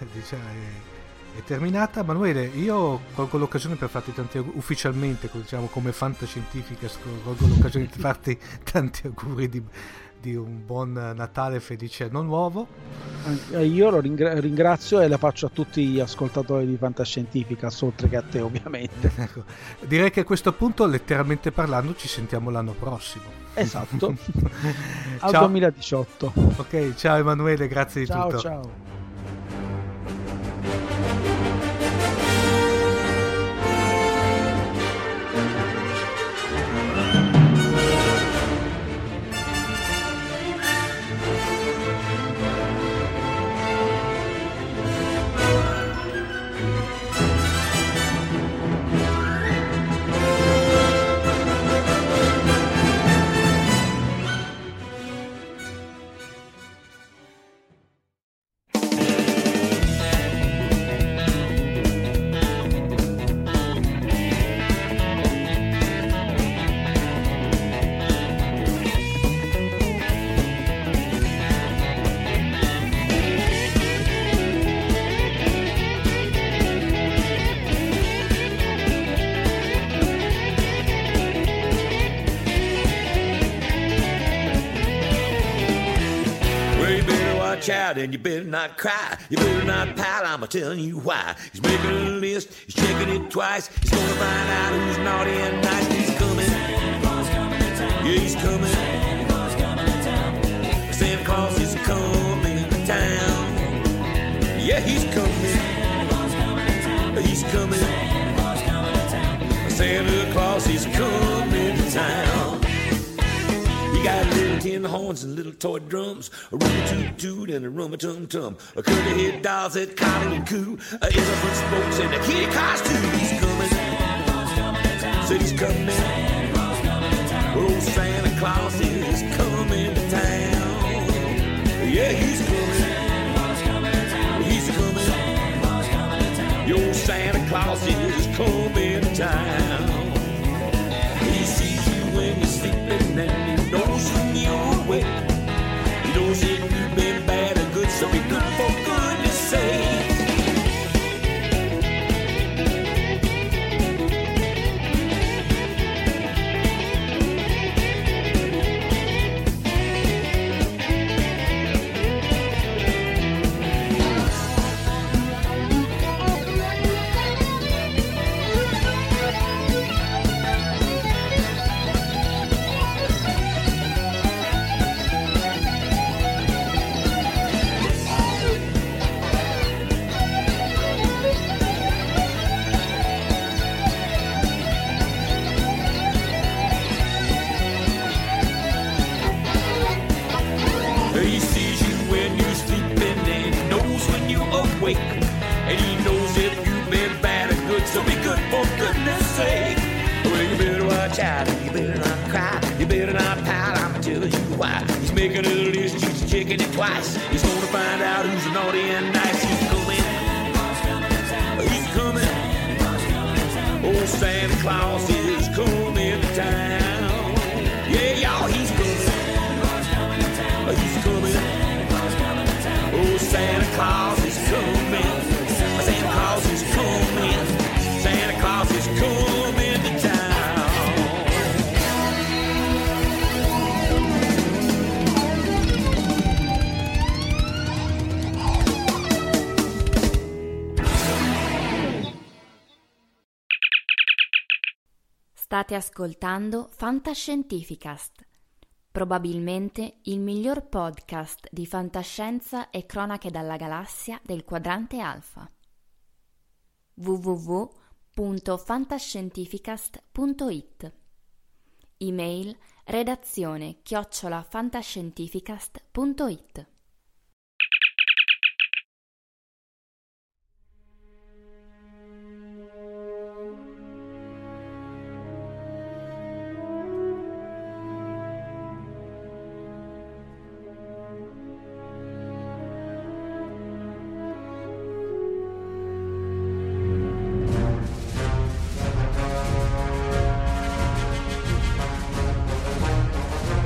diciamo, è, è terminata. Emanuele, io colgo l'occasione per farti tanti auguri, ufficialmente, diciamo, come fantascientifica, colgo l'occasione di farti tanti auguri di, di un buon Natale felice anno nuovo. Io lo ringra- ringrazio e la faccio a tutti gli ascoltatori di Fantascientifica, oltre che a te ovviamente. Ecco. Direi che a questo punto, letteralmente parlando, ci sentiamo l'anno prossimo. Esatto. Al Ciao. duemiladiciotto. Ok, ciao Emanuele, grazie di Ciao, tutto. ciao. Out and you better not cry, you better not pout, I'm telling you why. He's making a list, he's checking it twice, he's gonna find out who's naughty and nice. He's coming, yeah, he's coming. Santa Claus is coming to town. Yeah, he's coming, he's coming. Santa Claus is coming to town. He got little tin horns and little toy drums, a rum-a-toot-toot and a rum-a-tum-tum, a curly-head dolls that coddle and coo, a elephant spokes and a kitty cars too. He's coming, said he's coming. Old Santa Claus is coming to town. Yeah, he's coming, he's coming. Your Santa Claus is coming to town. He sees you when you're sleeping and he knows when you're awake. He knows if you've been bad or good, so be good for goodness sake. He sees you when you're sleeping and he knows when you're awake. And he knows if you've been bad or good, so be good for goodness sake. Well, you better watch out, you better not cry, you better not pout, I'm telling you why. He's making a list, he's checking it twice. He's gonna find out who's naughty and nice. He's coming, he's coming. Old Santa Claus is coming to town. Yeah, y'all, he's coming. He's coming. Oh, Santa Claus is coming. Santa Claus is coming. Santa Claus is coming to town. State ascoltando Fantascientificast, probabilmente il miglior podcast di fantascienza e cronache dalla galassia del quadrante alfa. w w w punto fantascientificast punto it. Email redazione chiocciola fantascientificast punto it.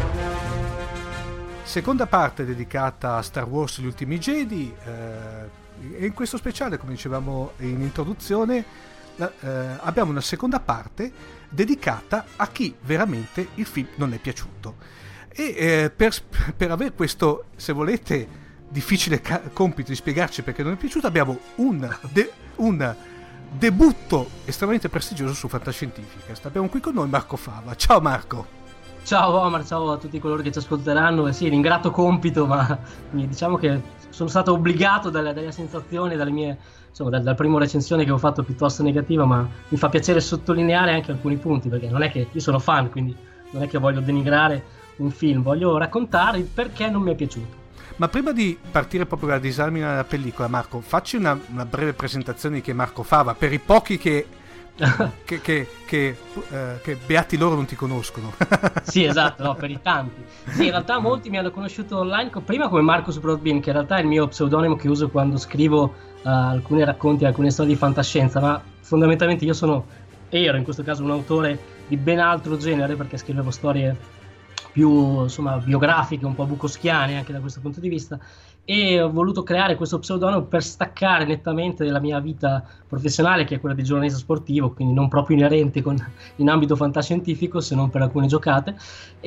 Seconda parte dedicata a Star Wars Gli Ultimi Jedi. eh, e in questo speciale, come dicevamo in introduzione, la, eh, abbiamo una seconda parte dedicata a chi veramente il film non è piaciuto. E eh, per, per avere questo, se volete, difficile ca- compito di spiegarci perché non è piaciuto, abbiamo un, de- un debutto estremamente prestigioso su Fantascientificast. Abbiamo qui con noi Marco Fava. Ciao Marco. Ciao Omar, ciao a tutti coloro che ci ascolteranno. Eh sì, l'ingrato compito, ma diciamo che sono stato obbligato dalle, dalle sensazioni, dalle mie, insomma, dal, dal primo recensione che ho fatto piuttosto negativa, ma mi fa piacere sottolineare anche alcuni punti, perché non è che io sono fan, quindi non è che voglio denigrare un film, voglio raccontare il perché non mi è piaciuto. Ma prima di partire proprio alla disamina della pellicola, Marco, facci una, una breve presentazione di chi è Marco Fava, per i pochi che che, che, che, eh, che beati loro non ti conoscono. Sì, esatto, no, per i tanti. Sì, in realtà molti mi hanno conosciuto online prima come Marcus Broadbean, che in realtà è il mio pseudonimo che uso quando scrivo uh, alcuni racconti, alcune storie di fantascienza, ma fondamentalmente io sono, ero in questo caso un autore di ben altro genere, perché scrivevo storie più, insomma, biografiche, un po' bukowskiane anche da questo punto di vista, e ho voluto creare questo pseudonimo per staccare nettamente dalla mia vita professionale, che è quella di giornalista sportivo, quindi non proprio inerente con, in ambito fantascientifico, se non per alcune giocate,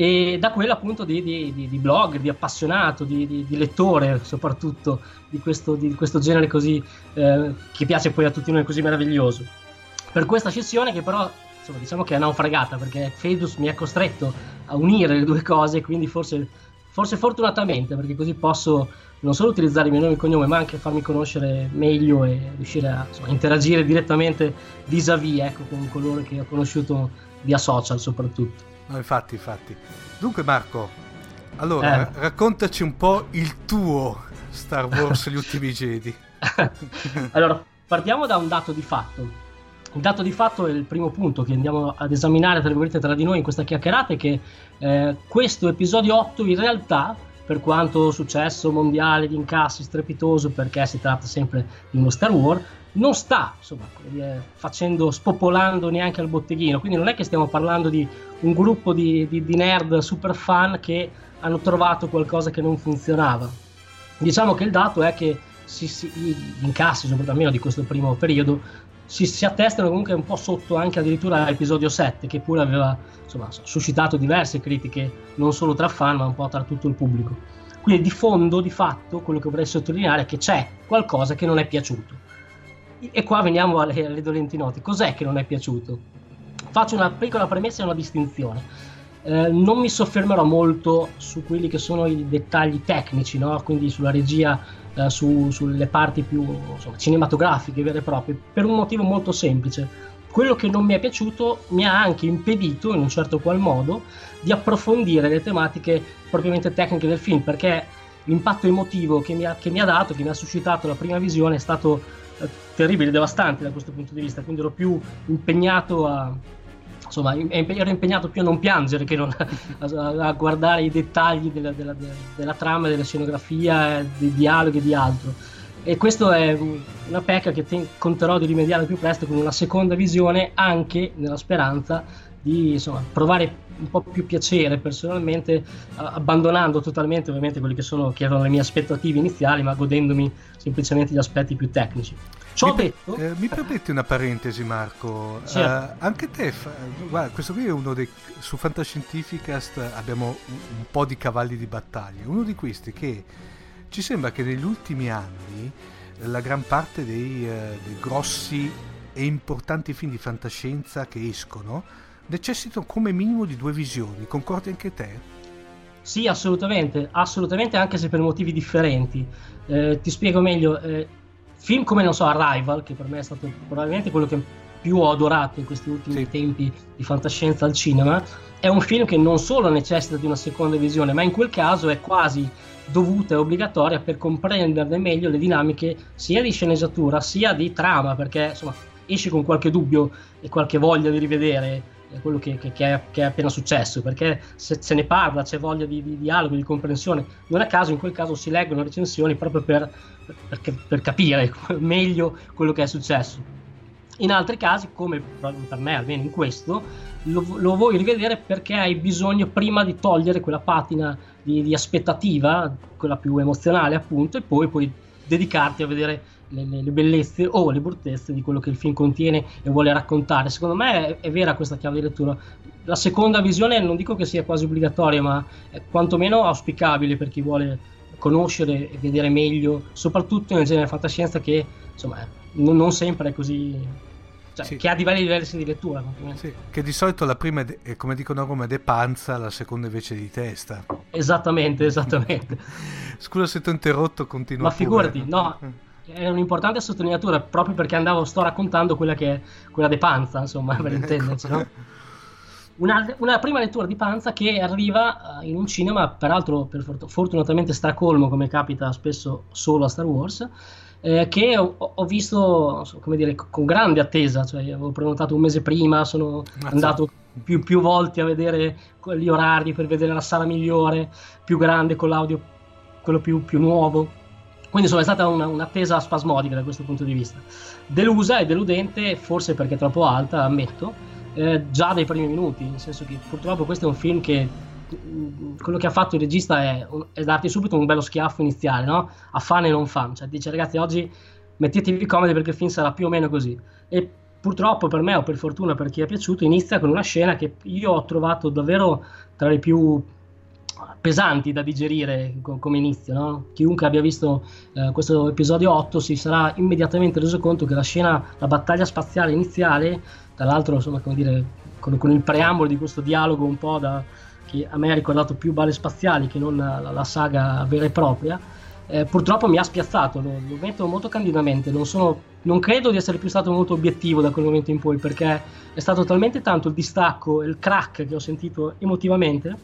e da quella appunto di, di, di, di blog, di appassionato, di, di, di lettore soprattutto di questo, di questo genere così eh, che piace poi a tutti noi, così meraviglioso. Per questa scissione che però, insomma, diciamo che è naufragata, perché Fedus mi ha costretto a unire le due cose, quindi forse, forse fortunatamente, perché così posso non solo utilizzare il mio nome e cognome, ma anche farmi conoscere meglio e riuscire a, insomma, interagire direttamente vis-à-vis, ecco, con coloro che ho conosciuto via social soprattutto. No, infatti, infatti. Dunque Marco, allora eh. raccontaci un po' il tuo Star Wars Gli Ultimi Jedi. Allora, partiamo da un dato di fatto. Il dato di fatto è il primo punto che andiamo ad esaminare, tra virgolette, tra di noi in questa chiacchierata, è che eh, questo episodio otto in realtà, per quanto successo mondiale di incassi strepitoso, perché si tratta sempre di uno Star Wars, non sta, insomma, facendo, spopolando neanche al botteghino, quindi non è che stiamo parlando di un gruppo di, di, di nerd super fan che hanno trovato qualcosa che non funzionava. Diciamo che il dato è che si, si, gli incassi, soprattutto almeno di questo primo periodo, si, si attestano comunque un po' sotto anche addirittura all'episodio sette, che pure aveva, insomma, suscitato diverse critiche non solo tra fan ma un po' tra tutto il pubblico. Quindi di fondo, di fatto, quello che vorrei sottolineare è che c'è qualcosa che non è piaciuto, e qua veniamo alle, alle dolenti note. Cos'è che non è piaciuto? Faccio una piccola premessa e una distinzione. Eh, non mi soffermerò molto su quelli che sono i dettagli tecnici, no? Quindi sulla regia, eh, su, sulle parti più, insomma, cinematografiche vere e proprie, per un motivo molto semplice. Quello che non mi è piaciuto mi ha anche impedito, in un certo qual modo, di approfondire le tematiche propriamente tecniche del film, perché l'impatto emotivo che mi ha, che mi ha dato, che mi ha suscitato la prima visione, è stato eh, terribile, devastante da questo punto di vista. Quindi ero più impegnato a... insomma, ero impegnato più a non piangere che non a, a guardare i dettagli della, della, della trama, della scenografia, dei dialoghi e di altro. E questo è una pecca che te- conterò di rimediare più presto con una seconda visione, anche nella speranza di, insomma, provare un po' più piacere personalmente, abbandonando totalmente ovviamente quelli che sono che erano le mie aspettative iniziali, ma godendomi semplicemente gli aspetti più tecnici. Ciò mi, detto, eh, mi permetti una parentesi, Marco? Certo. Uh, anche te, fa, guarda, questo qui è uno dei, su Fantascientificast abbiamo un, un po' di cavalli di battaglia. Uno di questi che ci sembra che negli ultimi anni la gran parte dei, eh, dei grossi e importanti film di fantascienza che escono necessitano come minimo di due visioni. Concordi anche te? Sì, assolutamente, assolutamente, anche se per motivi differenti. Eh, ti spiego meglio. Eh, film come, non so, Arrival, che per me è stato probabilmente quello che più ho adorato in questi ultimi sì. tempi di fantascienza al cinema, è un film che non solo necessita di una seconda visione, ma in quel caso è quasi dovuta e obbligatoria per comprenderne meglio le dinamiche sia di sceneggiatura sia di trama, perché insomma esci con qualche dubbio e qualche voglia di rivedere quello che, che, che, è, che è appena successo, perché se, se ne parla, c'è voglia di, di dialogo, di comprensione. Non a caso in quel caso si leggono recensioni proprio per, per, per capire meglio quello che è successo. In altri casi, come per me, almeno in questo, lo, lo vuoi rivedere perché hai bisogno prima di togliere quella patina di, di aspettativa, quella più emozionale appunto, e poi puoi dedicarti a vedere le, le, le bellezze o le bruttezze di quello che il film contiene e vuole raccontare. Secondo me è, è vera questa chiave di lettura. La seconda visione non dico che sia quasi obbligatoria, ma è quantomeno auspicabile per chi vuole conoscere e vedere meglio, soprattutto nel genere fantascienza, che insomma non, non sempre è così, cioè, sì. che ha livelli diversi di lettura. Sì, che di solito la prima è, de- come dicono a Roma, è de panza, la seconda invece di testa. Esattamente, esattamente. Scusa se ti ho interrotto, continua. Ma figurati, no, è un'importante sottolineatura proprio perché andavo, sto raccontando quella che è quella de panza, insomma, per intenderci, no? Una, una prima lettura di panza che arriva uh, in un cinema, peraltro per fort- fortunatamente stracolmo, come capita spesso solo a Star Wars, eh, che ho, ho visto, come dire, con grande attesa, cioè avevo prenotato un mese prima, sono Mazza. andato più, più volte a vedere gli orari per vedere la sala migliore, più grande, con l'audio quello più, più nuovo. Quindi insomma è stata una, un'attesa spasmodica da questo punto di vista. Delusa e deludente, forse perché troppo alta, ammetto, Eh, già dai primi minuti, nel senso che purtroppo questo è un film che mh, quello che ha fatto il regista è, è darti subito un bello schiaffo iniziale, no? A fan e non fan, cioè dice ragazzi oggi mettetevi comodi perché il film sarà più o meno così, e purtroppo per me o per fortuna per chi è piaciuto inizia con una scena che io ho trovato davvero tra le più pesanti da digerire co- come inizio, no? Chiunque abbia visto eh, questo episodio otto si sarà immediatamente reso conto che la scena, la battaglia spaziale iniziale, tra l'altro insomma come dire con, con il preambolo di questo dialogo un po' da, che a me ha ricordato più Balle Spaziali che non la, la saga vera e propria, eh, purtroppo mi ha spiazzato, lo, lo metto molto candidamente, non, sono, non credo di essere più stato molto obiettivo da quel momento in poi, perché è stato talmente tanto il distacco e il crack che ho sentito emotivamente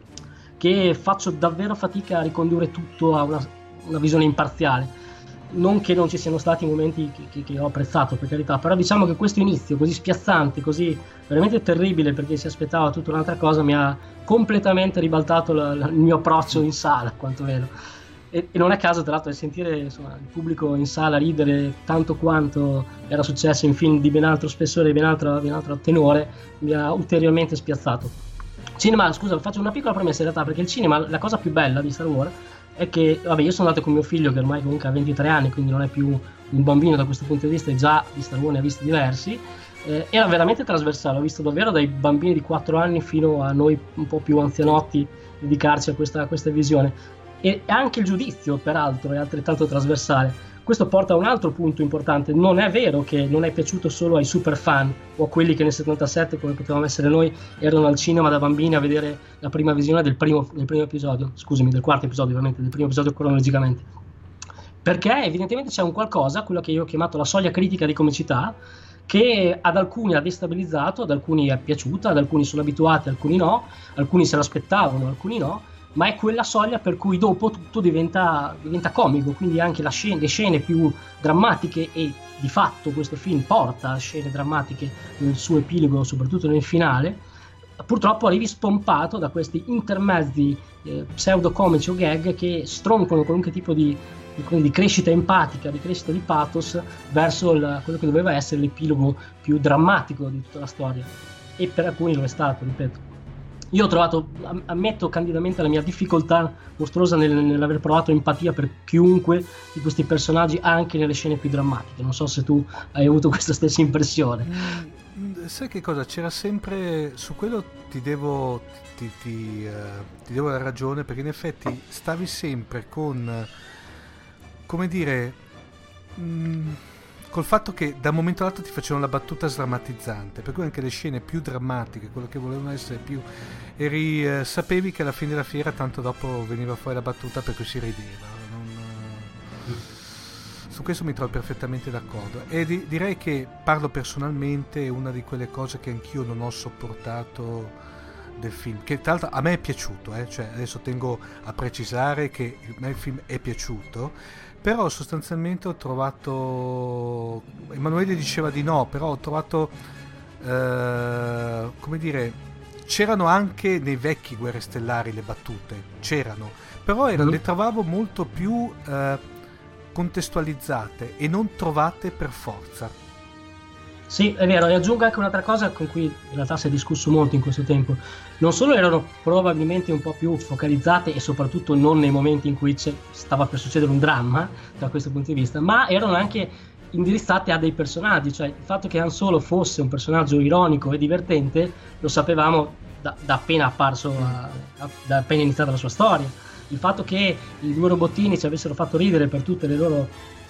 che faccio davvero fatica a ricondurre tutto a una, una visione imparziale. Non che non ci siano stati momenti che, che, che ho apprezzato, per carità, però diciamo che questo inizio così spiazzante, così veramente terribile perché si aspettava tutta un'altra cosa, mi ha completamente ribaltato la, la, il mio approccio in sala, quantomeno. E, e non a caso, tra l'altro, sentire insomma, il pubblico in sala ridere tanto quanto era successo in film di ben altro spessore e ben altro, ben altro tenore, mi ha ulteriormente spiazzato. Cinema, scusa, faccio una piccola premessa in realtà, perché il cinema, la cosa più bella di Star Wars è che, vabbè, io sono andato con mio figlio che ormai comunque ha ventitré anni, quindi non è più un bambino da questo punto di vista, e già di Star Wars ne ha visti diversi, eh, era veramente trasversale, ho visto davvero dai bambini di quattro anni fino a noi un po' più anzianotti dedicarci a questa, a questa visione, e anche il giudizio peraltro è altrettanto trasversale. Questo porta a un altro punto importante: non è vero che non è piaciuto solo ai super fan o a quelli che nel settantasette, come potevamo essere noi, erano al cinema da bambini a vedere la prima visione del primo, del primo episodio, scusami, del quarto episodio ovviamente, del primo episodio cronologicamente, perché evidentemente c'è un qualcosa, quello che io ho chiamato la soglia critica di comicità, che ad alcuni ha destabilizzato, ad alcuni è piaciuta, ad alcuni sono abituati, alcuni no, alcuni se l'aspettavano, alcuni no, ma è quella soglia per cui dopo tutto diventa, diventa comico, quindi anche la scena, le scene più drammatiche, e di fatto questo film porta a scene drammatiche nel suo epilogo, soprattutto nel finale, purtroppo arrivi spompato da questi intermezzi eh, pseudo-comici o gag che stroncano qualunque tipo di, di, di crescita empatica, di crescita di pathos verso il, quello che doveva essere l'epilogo più drammatico di tutta la storia, e per alcuni lo è stato, ripeto. Io ho trovato, ammetto candidamente la mia difficoltà mostruosa nel, nell'aver provato empatia per chiunque di questi personaggi, anche nelle scene più drammatiche. Non so se tu hai avuto questa stessa impressione. Mm, sai che cosa? C'era sempre, su quello ti devo, ti, ti, uh, ti devo la ragione, perché in effetti stavi sempre con, come dire, mh, col fatto che da un momento all'altro ti facevano la battuta sdrammatizzante, per cui anche le scene più drammatiche, quello che volevano essere più, eri, eh, sapevi che alla fine della fiera tanto dopo veniva fuori la battuta, per cui si rideva. Non, eh, su questo mi trovo perfettamente d'accordo, e di, direi che, parlo personalmente, è una di quelle cose che anch'io non ho sopportato del film, che tra l'altro a me è piaciuto, eh? Cioè, adesso tengo a precisare che a me il film è piaciuto, però sostanzialmente ho trovato, Emanuele diceva di no, però ho trovato, eh, come dire, c'erano anche nei vecchi Guerre Stellari le battute, c'erano, però erano, le trovavo molto più eh, contestualizzate e non trovate per forza. Sì, è vero, e aggiungo anche un'altra cosa con cui in realtà si è discusso molto in questo tempo. Non solo erano probabilmente un po' più focalizzate e soprattutto non nei momenti in cui stava per succedere un dramma da questo punto di vista, ma erano anche indirizzate a dei personaggi, cioè il fatto che Han Solo fosse un personaggio ironico e divertente lo sapevamo da, da appena apparso, a, a, da appena iniziata la sua storia. Il fatto che i due robottini ci avessero fatto ridere per tutte le loro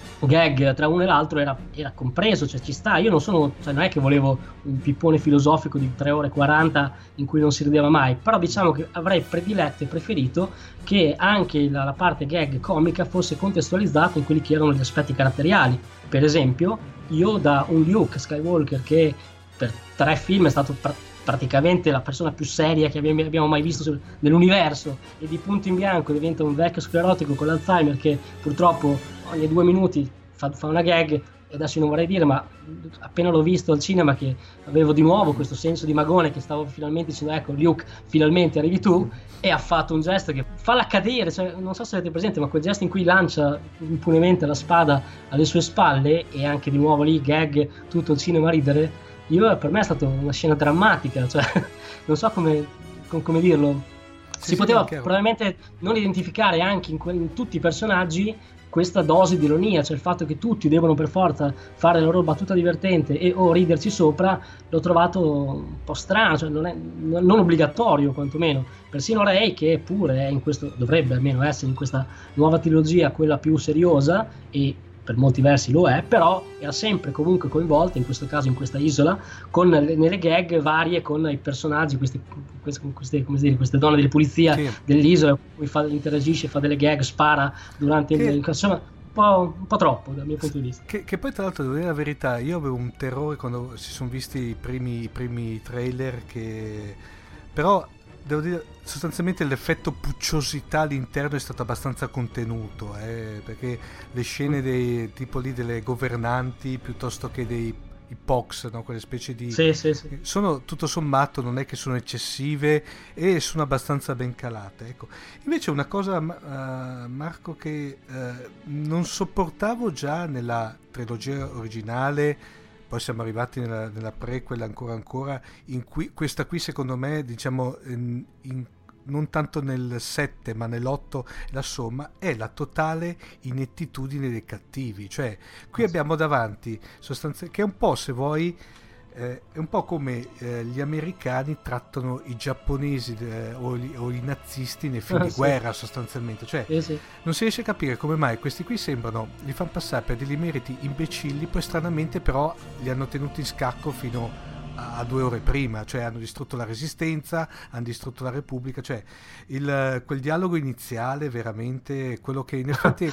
gag tra uno e l'altro era, era compreso, cioè ci sta. Io non sono, cioè non è che volevo un pippone filosofico di tre ore e quaranta in cui non si rideva mai, però diciamo che avrei prediletto e preferito che anche la, la parte gag comica fosse contestualizzata in quelli che erano gli aspetti caratteriali. Per esempio, io da un Luke Skywalker che per tre film è stato pr- praticamente la persona più seria che abbiamo, abbiamo mai visto nell'universo, e di punto in bianco diventa un vecchio sclerotico con l'Alzheimer che purtroppo ogni due minuti fa, fa una gag, e adesso non vorrei dire, ma appena l'ho visto al cinema che avevo di nuovo questo senso di magone, che stavo finalmente dicendo ecco Luke, finalmente arrivi tu, e ha fatto un gesto che fa la cadere, cioè, non so se avete presente, ma quel gesto in cui lancia impunemente la spada alle sue spalle, e anche di nuovo lì gag, tutto il cinema a ridere. Io, per me è stata una scena drammatica, cioè non so come, com, come dirlo. Si sì, poteva sì, probabilmente non identificare anche in, que- in tutti i personaggi questa dose di ironia, cioè il fatto che tutti devono per forza fare la loro battuta divertente e o riderci sopra, l'ho trovato un po' strano, cioè non è non obbligatorio quantomeno. Persino Rey, che pure è in questo, dovrebbe almeno essere in questa nuova trilogia quella più seriosa, e per molti versi lo è, però era sempre comunque coinvolta, in questo caso in questa isola, con nelle gag varie con i personaggi, questi, queste, queste, come si dice, queste donne di polizia sì. dell'isola, con cui fa, interagisce, fa delle gag, spara durante che, il... insomma, un po', un po' troppo dal mio punto di vista. Che, che poi tra l'altro, devo dire la verità, io avevo un terrore quando si sono visti i primi, i primi trailer, che però devo dire sostanzialmente l'effetto pucciosità all'interno è stato abbastanza contenuto, eh, perché le scene dei tipo lì delle governanti piuttosto che dei i P O X, no? Quelle specie di sì, sì, sì. sono tutto sommato, non è che sono eccessive e sono abbastanza ben calate, ecco. Invece una cosa, uh, Marco, che uh, non sopportavo già nella trilogia originale, poi siamo arrivati nella, nella prequel ancora ancora, in cui questa qui secondo me, diciamo in, in, non tanto nel sette ma nell'otto, la somma è la totale inettitudine dei cattivi. Cioè qui abbiamo davanti sostanze che è un po', se vuoi, eh, è un po' come eh, gli americani trattano i giapponesi eh, o, gli, o i nazisti nei film ah, di sì. guerra, sostanzialmente. Cioè sì, sì. non si riesce a capire come mai questi qui sembrano, li fanno passare per degli emeriti imbecilli, poi stranamente però li hanno tenuti in scacco fino a, a due ore prima, cioè hanno distrutto la Resistenza, hanno distrutto la Repubblica, cioè il, quel dialogo iniziale veramente, quello che in effetti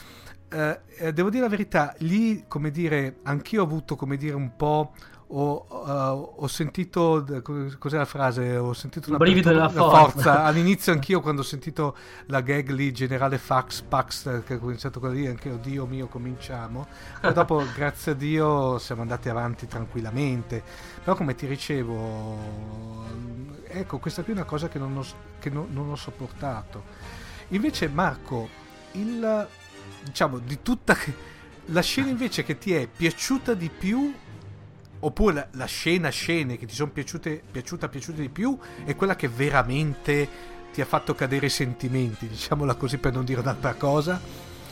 eh, devo dire la verità, lì, come dire, anch'io ho avuto, come dire, un po' Ho, uh, ho sentito, cos'è la frase? Ho sentito una brivido della forza. forza. All'inizio anch'io, quando ho sentito la gag lì, Generale Fax, Pax, che ho iniziato quella lì, anche Dio mio, cominciamo. Poi dopo, grazie a Dio, siamo andati avanti tranquillamente. Però, come ti dicevo, ecco, questa qui è una cosa che non ho, che non, non ho sopportato. Invece, Marco, il, diciamo, di tutta la scena invece che ti è piaciuta di più, oppure la, la scena scene che ti sono piaciute piaciuta piaciute di più, è quella che veramente ti ha fatto cadere i sentimenti, diciamola così, per non dire un'altra cosa?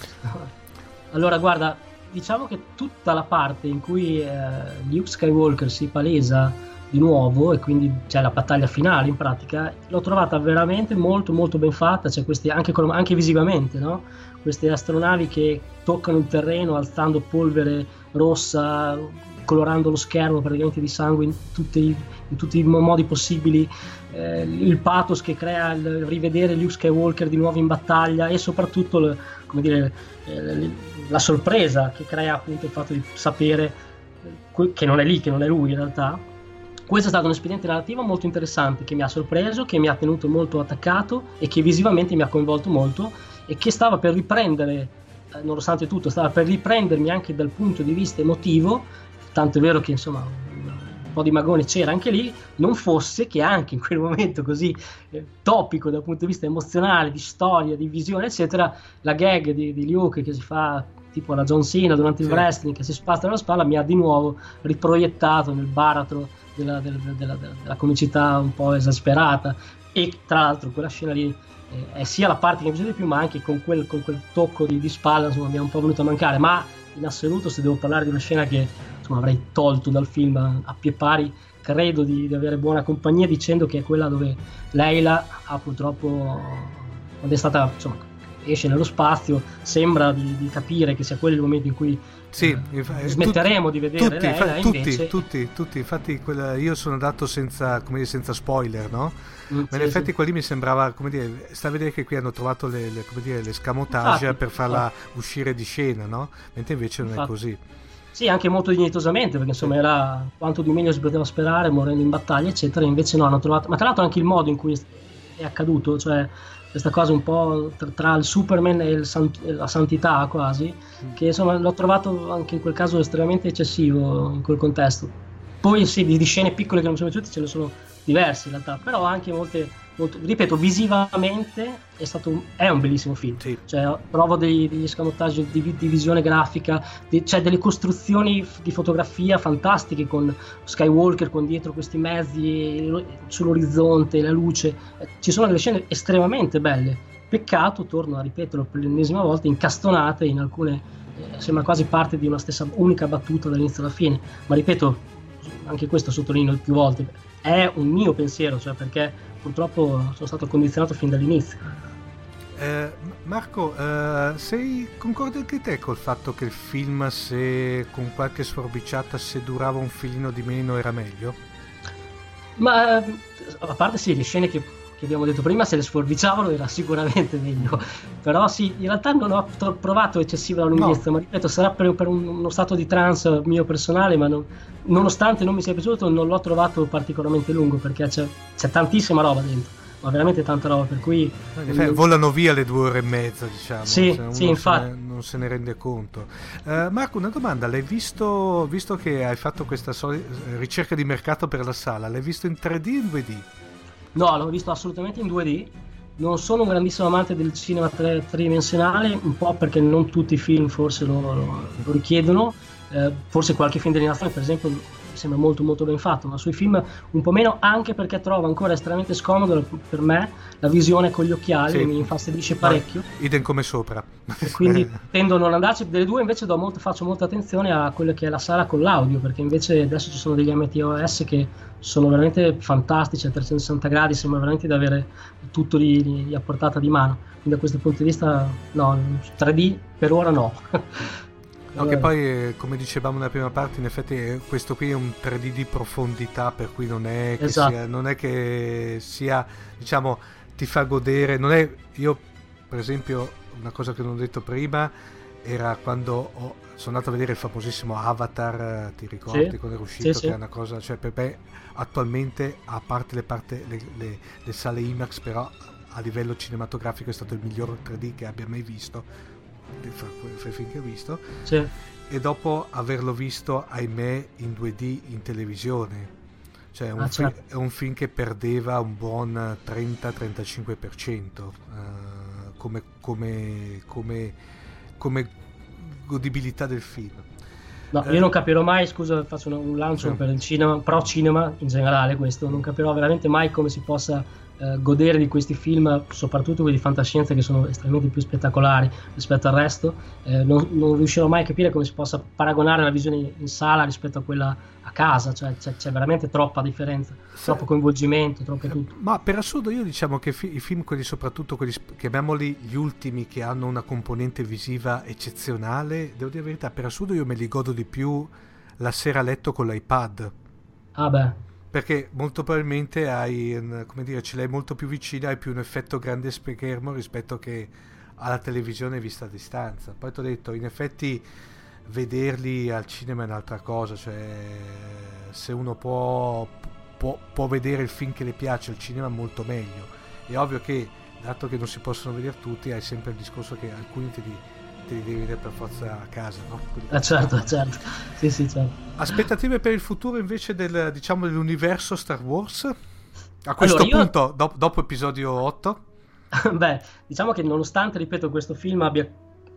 Allora guarda, diciamo che tutta la parte in cui eh, Luke Skywalker si palesa di nuovo, e quindi c'è la battaglia finale in pratica, l'ho trovata veramente molto molto ben fatta. C'è questi anche, anche visivamente, no? Queste astronavi che toccano il terreno alzando polvere rossa, colorando lo schermo praticamente di sangue in tutti, in tutti i modi possibili, eh, il pathos che crea il rivedere Luke Skywalker di nuovo in battaglia, e soprattutto le, come dire, eh, la sorpresa che crea appunto il fatto di sapere che non è lì, che non è lui in realtà. Questo è stato un espediente narrativo molto interessante, che mi ha sorpreso, che mi ha tenuto molto attaccato e che visivamente mi ha coinvolto molto, e che stava per riprendere, eh, nonostante tutto, stava per riprendermi anche dal punto di vista emotivo. Tanto è vero che insomma un po' di magone c'era anche lì, non fosse che anche in quel momento così eh, topico dal punto di vista emozionale, di storia, di visione eccetera, la gag di, di Luke che si fa tipo alla John Cena durante il sì. wrestling che si spazza nella spalla, mi ha di nuovo riproiettato nel baratro della, della, della, della, della comicità un po' esasperata. E tra l'altro quella scena lì eh, è sia la parte che mi piace di più, ma anche con quel, con quel tocco di, di spalla, insomma, mi è un po' venuto a mancare. Ma in assoluto, se devo parlare di una scena che insomma avrei tolto dal film a, a pie pari, credo di, di avere buona compagnia dicendo che è quella dove Leila ha purtroppo, quando è stata, insomma, esce nello spazio, sembra di, di capire che sia quello il momento in cui sì, eh, smetteremo tutti, di vedere tutti, Leila, tutti, invece... tutti, tutti, infatti quella, io sono andato senza, come dire, senza spoiler, no? Mm, ma sì, in effetti sì. quelli mi sembrava, come dire, sta a vedere che qui hanno trovato le, le, come dire, l'escamotage Infatti, per farla infatti. uscire di scena, no? Mentre invece non Infatti. è così. Sì, anche molto dignitosamente, perché insomma era quanto di meglio si poteva sperare, morendo in battaglia, eccetera. Invece no, hanno trovato. Ma tra l'altro anche il modo in cui è accaduto, cioè questa cosa un po' tra, tra il Superman e il sant- la santità quasi, mm. che insomma l'ho trovato anche in quel caso estremamente eccessivo in quel contesto. Poi sì, di, di scene piccole che non mi sono piaciute ce ne sono diverse in realtà, però anche molte, molto, ripeto, visivamente è stato un, è un bellissimo film, sì. Cioè trovo dei, degli escamotage di, di visione grafica, di, cioè delle costruzioni di fotografia fantastiche con Skywalker con dietro questi mezzi sull'orizzonte, la luce, ci sono delle scene estremamente belle, peccato, torno a ripeterlo per l'ennesima volta, incastonate in alcune, eh, sembra quasi parte di una stessa unica battuta dall'inizio alla fine, ma ripeto, anche questo sottolineo più volte, è un mio pensiero, cioè perché purtroppo sono stato condizionato fin dall'inizio. Eh, Marco, eh, sei concordi anche te col fatto che il film, se con qualche sforbiciata, se durava un filino di meno era meglio? Ma a parte sì, le scene che, che abbiamo detto prima, se le sforbiciavano era sicuramente meglio, però sì, in realtà non ho tro- provato eccessiva lunghezza, no. Ma ripeto, sarà per, per un, uno stato di trance mio personale, ma non, nonostante non mi sia piaciuto non l'ho trovato particolarmente lungo, perché c'è, c'è tantissima roba dentro, ma veramente tanta roba, per cui eh, volano via le due ore e mezza, diciamo, sì, se uno sì, infatti. Se ne, non se ne rende conto. uh, Marco, una domanda, l'hai visto, visto che hai fatto questa soli- ricerca di mercato per la sala, l'hai visto in tre D o in due D? No, l'ho visto assolutamente in due D. Non sono un grandissimo amante del cinema tre- tridimensionale, un po' perché non tutti i film forse lo, lo, lo richiedono, eh, forse qualche film di animazione per esempio mi sembra molto molto ben fatto, ma sui film un po' meno, anche perché trovo ancora estremamente scomodo per me la visione con gli occhiali, sì. Mi infastidisce parecchio. No, idem come sopra. E quindi tendo a non andarci. Delle due invece do molto, faccio molta attenzione a quella che è la sala con l'audio, perché invece adesso ci sono degli M T O S che sono veramente fantastici a trecentosessanta gradi, sembra veramente di avere tutto lì, lì a portata di mano, quindi da questo punto di vista no, tre D per ora no. No, che poi, come dicevamo nella prima parte, in effetti questo qui è un tre D di profondità, per cui non è che, esatto. sia, non è che sia, diciamo, ti fa godere. Non è, io per esempio, una cosa che non ho detto prima era quando ho, sono andato a vedere il famosissimo Avatar, ti ricordi, sì. quando è uscito, sì, che sì. è una cosa, cioè per me attualmente, a parte le, parte, le, le, le sale IMAX, però a livello cinematografico è stato il miglior tre D che abbia mai visto, fra i film che ho visto, sì. E dopo averlo visto, ahimè, in due D in televisione, cioè è un, ah, film, certo. è un film che perdeva un buon trenta trentacinque per cento uh, come, come, come, come godibilità del film. No, io non capirò mai, scusa, faccio un lancio sì. per il cinema, pro cinema in generale, questo, non capirò veramente mai come si possa eh, godere di questi film, soprattutto quelli di fantascienza che sono estremamente più spettacolari rispetto al resto, eh, non, non riuscirò mai a capire come si possa paragonare la visione in sala rispetto a quella a casa, cioè c'è, c'è veramente troppa differenza, sì. Troppo coinvolgimento, troppo tutto. Ma per assurdo io diciamo che fi- i film, quelli soprattutto quelli, chiamiamoli gli ultimi, che hanno una componente visiva eccezionale, devo dire la verità, per assurdo io me li godo di più la sera a letto con l'iPad. Ah beh. Perché molto probabilmente hai, come dire, ce l'hai molto più vicino, hai più un effetto grande schermo rispetto che alla televisione vista a distanza. Poi ti ho detto, in effetti vederli al cinema è un'altra cosa, cioè se uno può, può, può vedere il film che le piace al cinema molto meglio. È ovvio che, dato che non si possono vedere tutti, hai sempre il discorso che alcuni te li, te li devi vedere per forza a casa, no? Quindi, eh certo, certo. Sì, sì, certo. Aspettative per il futuro invece del, diciamo, dell'universo Star Wars? A questo allora, io... punto, do- dopo episodio otto? Beh, diciamo che nonostante, ripeto, questo film abbia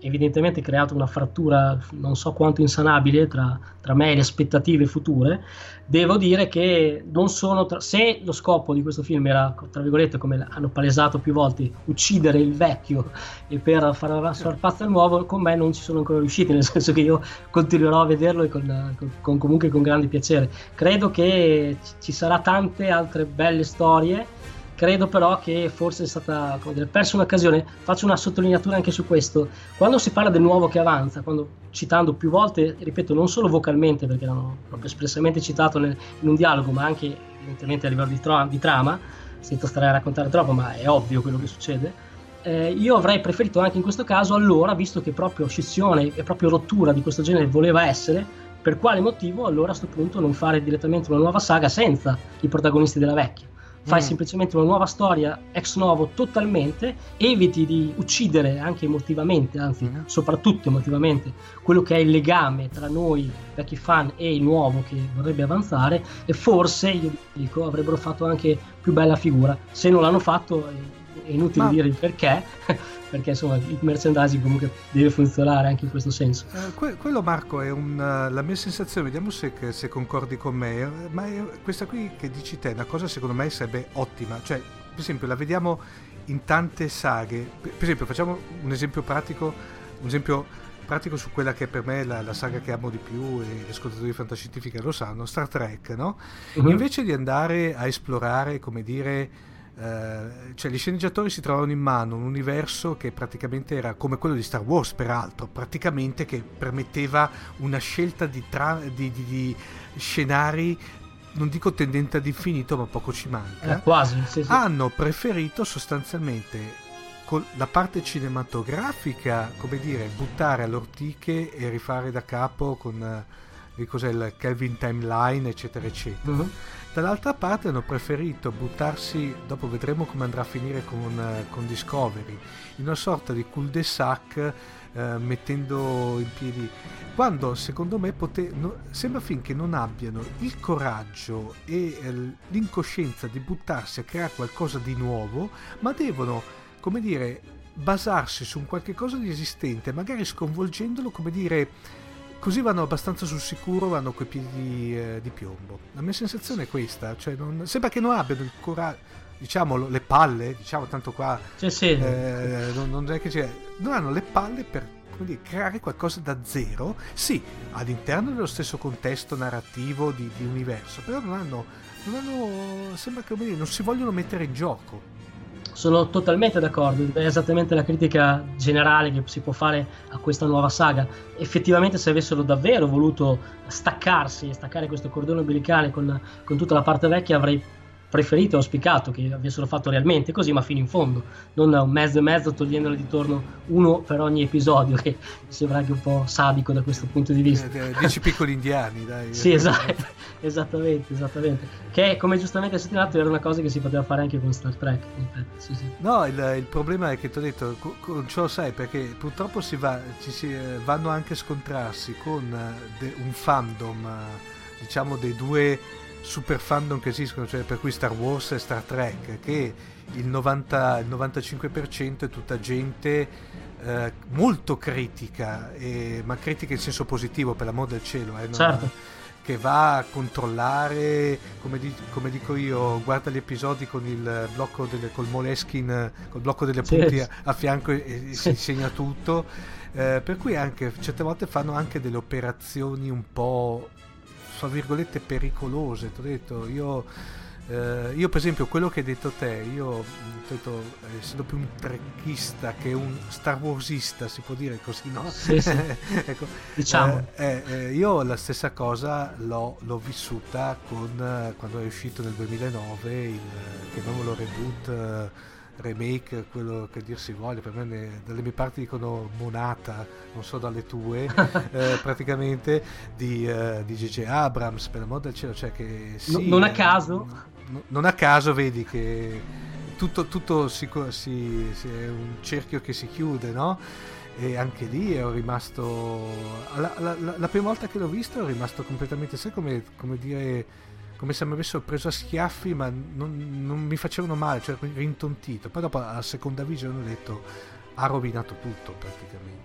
evidentemente creato una frattura non so quanto insanabile tra, tra me e le aspettative future. Devo dire che non sono tra... se lo scopo di questo film era, tra virgolette, come hanno palesato più volte, uccidere il vecchio e per far far pazzo al nuovo, con me non ci sono ancora riusciti, nel senso che io continuerò a vederlo e con, con, con comunque con grande piacere. Credo che ci sarà tante altre belle storie. Credo però che forse è stata, come dire, persa un'occasione. Faccio una sottolineatura anche su questo. Quando si parla del nuovo che avanza, quando citando più volte, ripeto, non solo vocalmente, perché l'hanno proprio espressamente citato nel, in un dialogo, ma anche evidentemente a livello di, tra, di trama, senza stare a raccontare troppo, ma è ovvio quello che succede, eh, io avrei preferito anche in questo caso, allora, visto che proprio scissione e proprio rottura di questo genere voleva essere, per quale motivo allora a questo punto non fare direttamente una nuova saga senza i protagonisti della vecchia? Fai mm. semplicemente una nuova storia ex novo totalmente, eviti di uccidere anche emotivamente, anzi mm. soprattutto emotivamente, quello che è il legame tra noi vecchi fan e il nuovo che vorrebbe avanzare, e forse, io dico, avrebbero fatto anche più bella figura. Se non l'hanno fatto è inutile Ma... dire il perché, perché insomma il merchandising comunque deve funzionare anche in questo senso. Eh, que- quello Marco è un, uh, la mia sensazione, vediamo se, se concordi con me, ma è, questa qui che dici te è una cosa secondo me sarebbe ottima, cioè per esempio la vediamo in tante saghe, per, per esempio facciamo un esempio pratico, un esempio pratico su quella che per me è la, la saga che amo di più, e gli ascoltatori di Fantascientifica lo sanno, Star Trek, no? Uh-huh. Invece di andare a esplorare, come dire, Uh, cioè gli sceneggiatori si trovavano in mano un universo che praticamente era come quello di Star Wars, peraltro, praticamente, che permetteva una scelta di, tra- di, di, di scenari, non dico tendente ad infinito, ma poco ci manca. Eh, quasi, sì, sì. Hanno preferito sostanzialmente con la parte cinematografica, come dire, buttare all'ortiche e rifare da capo con uh, cos'è il Kelvin Timeline, eccetera eccetera. Uh-huh. Dall'altra parte hanno preferito buttarsi, dopo vedremo come andrà a finire con, con Discovery, in una sorta di cul-de-sac, eh, mettendo in piedi, quando secondo me pote- no, sembra finché non abbiano il coraggio e eh, l'incoscienza di buttarsi a creare qualcosa di nuovo, ma devono, come dire, basarsi su un qualche cosa di esistente, magari sconvolgendolo, come dire, così vanno abbastanza sul sicuro, vanno coi piedi di, eh, di piombo. La mia sensazione è questa, cioè non, sembra che non abbiano il coraggio, diciamo, le palle, diciamo, tanto qua sì, sì. Eh, non, non è che c'è, non hanno le palle per, come dire, creare qualcosa da zero, sì, all'interno dello stesso contesto narrativo di, di universo, però non hanno, non hanno, sembra che, come dire, non si vogliono mettere in gioco. Sono totalmente d'accordo, è esattamente la critica generale che si può fare a questa nuova saga. Effettivamente, se avessero davvero voluto staccarsi e staccare questo cordone umbilicale con, con tutta la parte vecchia, avrei preferito e auspicato che avessero fatto realmente così, ma fino in fondo, non un mezzo e mezzo, togliendole di torno uno per ogni episodio, che mi sembra anche un po' sadico da questo punto di vista. Eh, dieci piccoli indiani, dai. Sì, esatto, esattamente, esattamente. Che, come giustamente hai sottolineato, era una cosa che si poteva fare anche con Star Trek. Sì, sì. No, il, il problema è che ti ho detto, con ciò sai, perché purtroppo si va, ci si vanno anche a scontrarsi con de, un fandom, diciamo, dei due super fandom che esistono, cioè per cui Star Wars e Star Trek, che il, novanta, il novantacinque per cento è tutta gente eh, molto critica, e, ma critica in senso positivo, per l'amor del cielo, eh, non, certo. che va a controllare, come, di, come dico io, guarda gli episodi con il blocco delle, col Moleskine, col blocco delle punti a, a fianco e, e si segna tutto, eh, per cui anche certe volte fanno anche delle operazioni un po', tra virgolette, pericolose. Ti ho detto, io, eh, io per esempio quello che hai detto te, io ho detto, essendo più un trekista che un Star Warsista, si può dire così, no? Sì, sì. Ecco, diciamo. eh, eh, io la stessa cosa l'ho, l'ho vissuta con eh, quando è uscito nel duemilanove il, chiamiamolo reboot, eh, remake, quello che dir si voglia, per me ne, dalle mie parti dicono monata, non so dalle tue, eh, praticamente di uh, di J J Abrams, per l'amor del cielo, cioè che sì, no, non a caso n- non a caso vedi che tutto, tutto si, si, si è un cerchio che si chiude, no? E anche lì ero rimasto la, la, la, la prima volta che l'ho visto ero rimasto completamente, sai, come, come dire, come se mi avessero preso a schiaffi, ma non, non mi facevano male, cioè rintontito. Poi dopo alla seconda visione ho detto, ha rovinato tutto praticamente.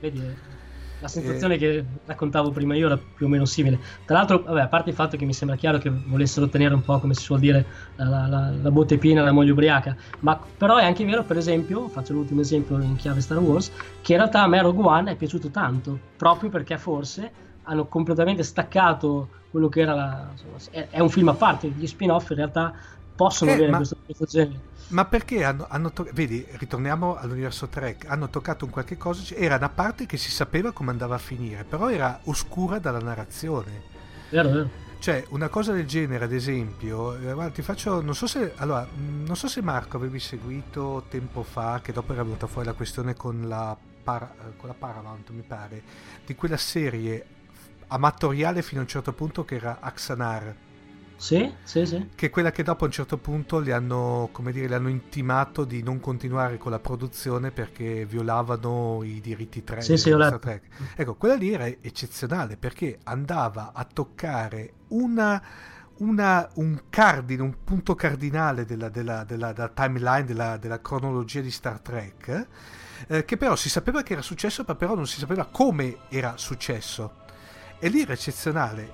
vedi la sensazione eh. che raccontavo prima io era più o meno simile. Tra l'altro, vabbè, a parte il fatto che mi sembra chiaro che volessero ottenere un po', come si suol dire, la, la, la botte piena, la moglie ubriaca, ma però è anche vero, per esempio, faccio l'ultimo esempio in chiave Star Wars, che in realtà a me Rogue One è piaciuto tanto, proprio perché forse hanno completamente staccato quello che era la, insomma, è, è un film a parte, gli spin-off in realtà possono eh, avere ma... questo, questo genere. Ma perché hanno, hanno to- vedi, ritorniamo all'universo Trek, hanno toccato un qualche cosa, era una parte che si sapeva come andava a finire, però era oscura dalla narrazione. Vero, vero. Cioè, una cosa del genere, ad esempio, eh, guarda, ti faccio, non so se, allora, non so se Marco avevi seguito tempo fa, che dopo era venuta fuori la questione con la, Par- con la Paramount, mi pare, di quella serie amatoriale fino a un certo punto che era Axanar. Sì, sì, sì. Che è quella che dopo a un certo punto li hanno, come dire, le hanno intimato di non continuare con la produzione perché violavano i diritti tre. Sì, sì, la... Ecco, quella lì era eccezionale perché andava a toccare una, una, un cardine, un punto cardinale della, della, della, della timeline, della, della cronologia di Star Trek, eh, che però si sapeva che era successo, ma però non si sapeva come era successo. E lì era eccezionale.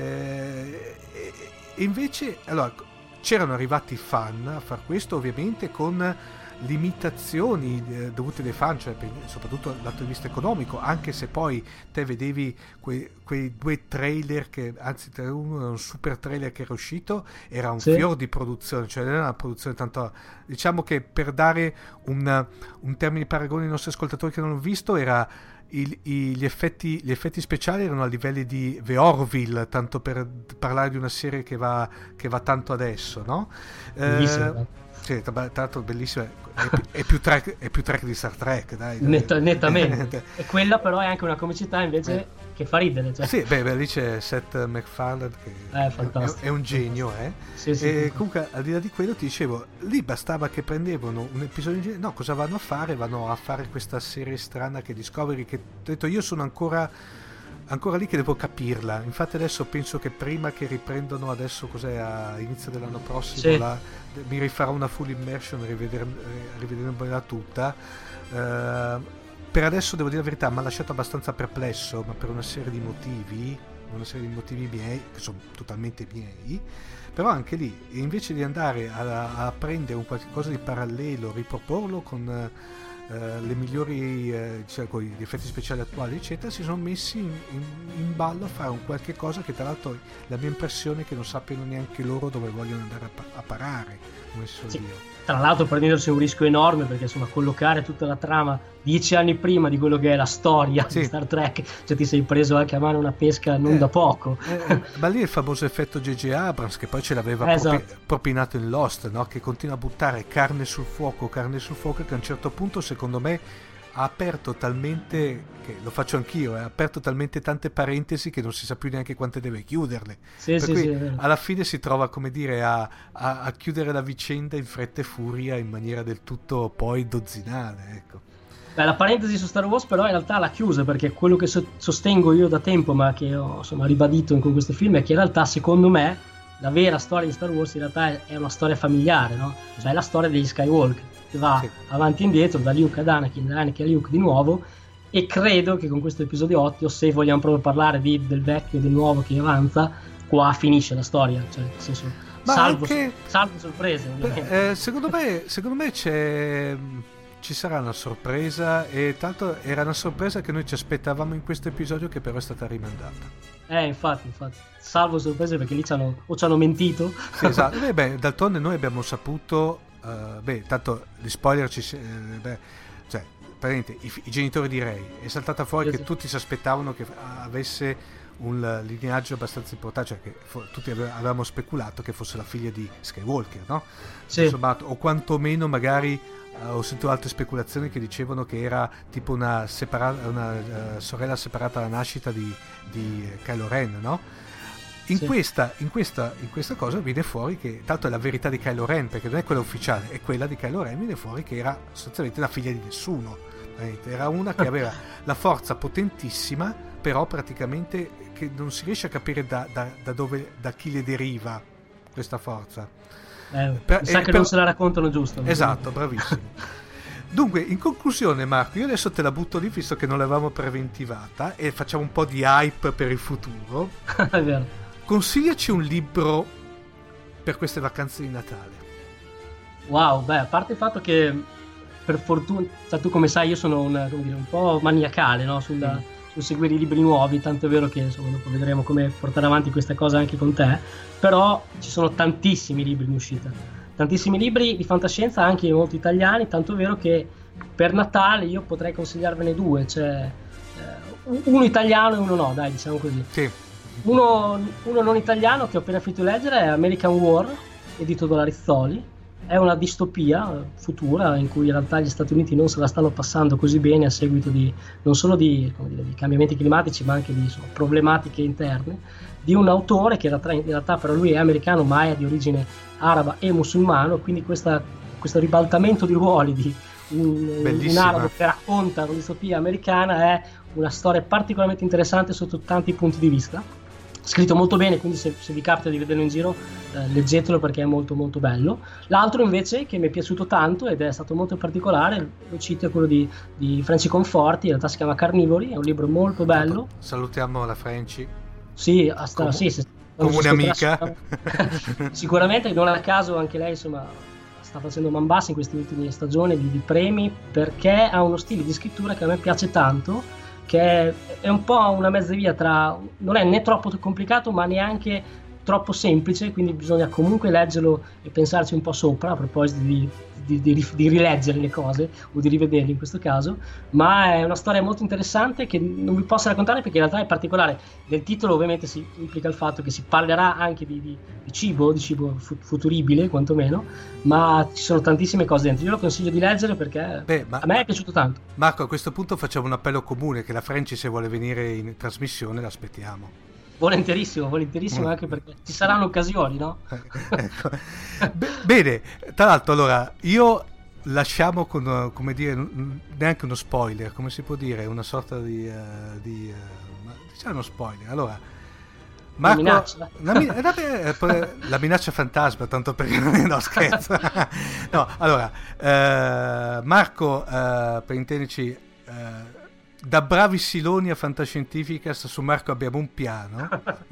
Eh, e invece, allora, c'erano arrivati i fan a far questo, ovviamente con limitazioni eh, dovute dai fan, cioè per, soprattutto dal punto di vista economico, anche se poi te vedevi quei, quei due trailer che, anzi uno era un super trailer che era uscito, era un sì. fior di produzione, cioè non era una produzione tanto, diciamo che per dare un, un termine di paragone ai nostri ascoltatori che non l'hanno visto, era Il, i, gli, effetti, gli effetti speciali erano a livelli di The Orville, tanto per parlare di una serie che va, che va tanto adesso, no? Bellissimo, eh, sì, tra l'altro bellissimo, è, è, più track, è più track di Star Trek, dai, dai. Net, nettamente. E quella però è anche una comicità invece eh. che fa ridere, cioè. Sì, beh, beh, lì c'è Seth MacFarlane che è, è, è un genio, eh? Sì, sì, e sì. Comunque al di là di quello ti dicevo, lì bastava che prendevano un episodio di... no, cosa vanno a fare? Vanno a fare questa serie strana che Discovery, che ho detto io sono ancora ancora lì che devo capirla, infatti adesso penso che prima che riprendono adesso cos'è a inizio dell'anno prossimo sì. la, mi rifarò una full immersion rivederla tutta. Uh, per adesso devo dire la verità, mi ha lasciato abbastanza perplesso, ma per una serie di motivi una serie di motivi miei che sono totalmente miei, però anche lì invece di andare a, a prendere un qualche cosa di parallelo, riproporlo con Uh, le migliori uh, cioè con gli effetti speciali attuali eccetera, si sono messi in, in, in ballo a fare un qualche cosa che tra l'altro la mia impressione è che non sappiano neanche loro dove vogliono andare a, a parare, come si suol sì. dire. Tra l'altro prendendosi un rischio enorme perché insomma collocare tutta la trama dieci anni prima di quello che è la storia sì. di Star Trek, cioè ti sei preso anche a mano una pesca non eh, da poco. Eh, ma lì è il famoso effetto J J Abrams che poi ce l'aveva esatto. propi- propinato in Lost, no? Che continua a buttare carne sul fuoco, carne sul fuoco, che a un certo punto secondo me ha aperto talmente, che lo faccio anch'io, ha aperto talmente tante parentesi che non si sa più neanche quante deve chiuderle. Sì, per sì, cui sì, alla fine si trova, come dire, a, a, a chiudere la vicenda in fretta e furia in maniera del tutto poi dozzinale, ecco. Beh, la parentesi su Star Wars però in realtà l'ha chiusa, perché quello che so- sostengo io da tempo, ma che ho insomma ribadito con questo film, è che in realtà secondo me la vera storia di Star Wars in realtà è, è una storia familiare, no? Cioè è la storia degli Skywalker, che va sì. avanti e indietro da Luke ad Anakin, da Anakin a Luke di nuovo, e credo che con questo episodio otto, se vogliamo proprio parlare di, del vecchio e del nuovo che avanza, qua finisce la storia, cioè nel senso ma salvo, anche, salvo sorprese beh, eh, secondo me secondo me c'è ci sarà una sorpresa, e tanto era una sorpresa che noi ci aspettavamo in questo episodio, che però è stata rimandata. Eh, infatti, infatti, salvo sorprese, perché lì ci hanno, o ci hanno mentito. Sì, esatto. Beh, beh, d'altronde noi abbiamo saputo, uh, beh, tanto gli spoiler ci, eh, beh, cioè, praticamente i, i genitori di Rey, è saltata fuori sì, che sì. tutti si aspettavano che avesse un lineaggio abbastanza importante, cioè che fo- tutti ave- avevamo speculato che fosse la figlia di Skywalker, no? Sì. Insomma, o quantomeno magari uh, ho sentito altre speculazioni che dicevano che era tipo una, separa- una uh, sorella separata alla nascita di, di Kylo Ren, no? In, sì. questa, in, questa, in questa cosa viene fuori che, tanto è la verità di Kylo Ren, perché non è quella ufficiale, è quella di Kylo Ren, viene fuori che era sostanzialmente la figlia di nessuno, era una che aveva la forza potentissima, però praticamente che non si riesce a capire da, da, da dove, da chi le deriva questa forza. Eh, per, mi sa che per... non se la raccontano giusto. Esatto, bravissimo. Dunque, in conclusione, Marco, io adesso te la butto lì, visto che non l'avevamo preventivata, e facciamo un po' di hype per il futuro. È vero. Consigliaci un libro per queste vacanze di Natale. Wow, beh, a parte il fatto che per fortuna, cioè, tu come sai, io sono un, come dire, un po' maniacale, no? Sulla, mm. sul seguire i libri nuovi, tanto è vero che insomma dopo vedremo come portare avanti questa cosa anche con te, però ci sono tantissimi libri in uscita. Tantissimi libri di fantascienza, anche molto italiani, tanto è vero che per Natale io potrei consigliarvene due, cioè eh, uno italiano e uno no, dai, diciamo così. Sì. Uno, uno non italiano che ho appena finito di leggere è American War, edito da Rizzoli. È una distopia futura in cui in realtà gli Stati Uniti non se la stanno passando così bene a seguito di non solo di, come dire, di cambiamenti climatici, ma anche di insomma, problematiche interne, di un autore che in realtà, in realtà però lui è americano ma è di origine araba e musulmano, quindi questa, questo ribaltamento di ruoli di un, un arabo che racconta una distopia americana è una storia particolarmente interessante sotto tanti punti di vista, scritto molto bene, quindi se, se vi capita di vederlo in giro eh, leggetelo perché è molto molto bello. L'altro invece che mi è piaciuto tanto ed è stato molto particolare, lo cito, è quello di, di Franci Conforti, in realtà si chiama Carnivori, è un libro molto bello. Salutiamo la Franci. Sì, hasta, Com- sì, se, come un'amica. Sicuramente, non a caso anche lei insomma sta facendo man bassa in queste ultime stagioni di, di premi, perché ha uno stile di scrittura che a me piace tanto, che è un po' una mezza via tra, non è né troppo complicato ma neanche troppo semplice, quindi bisogna comunque leggerlo e pensarci un po' sopra a proposito di, di, di, di rileggere le cose o di rivederle in questo caso, ma è una storia molto interessante che non vi posso raccontare perché in realtà è particolare. Nel titolo ovviamente si implica il fatto che si parlerà anche di, di, di cibo, di cibo futuribile quantomeno, ma ci sono tantissime cose dentro. Io lo consiglio di leggere perché Beh, ma, a me è piaciuto tanto. Marco, a questo punto facciamo un appello comune, che la Franci se vuole venire in trasmissione l'aspettiamo. Volentierissimo, volentierissimo, anche perché ci saranno occasioni, no? Ecco. Bene, tra l'altro, allora io lasciamo con, come dire, neanche uno spoiler, come si può dire, una sorta di, uh, di uh, diciamo uno spoiler. Allora, Marco, la minaccia, la, la, la minaccia fantasma, tanto perché no, scherzo. No, allora, uh, Marco, uh, per intenderci, uh, da bravi siloni a Fantascientificast su Marco abbiamo un piano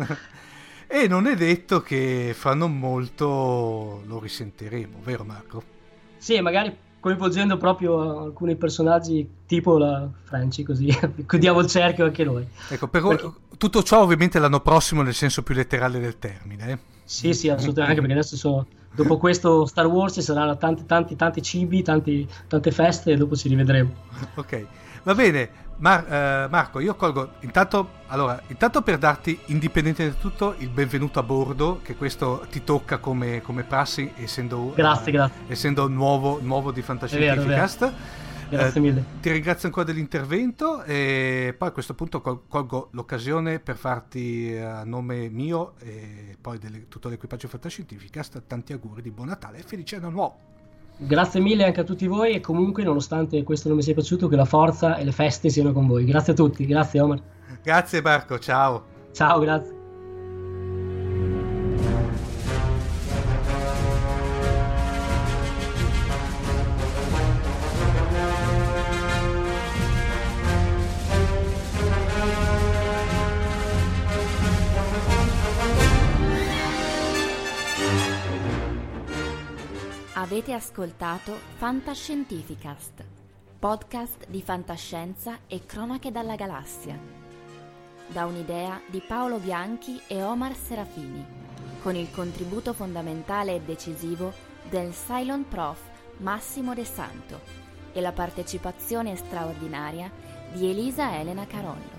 e non è detto che fra non molto lo risentiremo, vero Marco? Sì, magari coinvolgendo proprio alcuni personaggi tipo la Franci, così chiudiamo il cerchio anche noi. Ecco, per perché... tutto ciò ovviamente l'anno prossimo nel senso più letterale del termine. Eh? Sì, sì, assolutamente, perché adesso sono, dopo questo Star Wars ci saranno tanti tanti tanti cibi, tanti, tante feste e dopo ci rivedremo. Ok, va bene. Mar- eh, Marco, io colgo intanto, allora, intanto per darti, indipendente da tutto, il benvenuto a bordo, che questo ti tocca come, come prassi, essendo, grazie, uh, grazie. essendo nuovo, nuovo di Fantascientificast. Grazie mille. Eh, ti ringrazio ancora dell'intervento e poi a questo punto col- colgo l'occasione per farti a nome mio e poi di tutto l'equipaggio Fantascientificast tanti auguri di buon Natale e felice anno nuovo. Grazie mille anche a tutti voi e comunque, nonostante questo non mi sia piaciuto, che la forza e le feste siano con voi. Grazie a tutti, grazie Omar. Grazie Marco, ciao. Ciao, grazie. Avete ascoltato Fantascientificast, podcast di fantascienza e cronache dalla galassia. Da un'idea di Paolo Bianchi e Omar Serafini, con il contributo fondamentale e decisivo del Cylon Prof Massimo De Santo e la partecipazione straordinaria di Elisa Elena Carollo.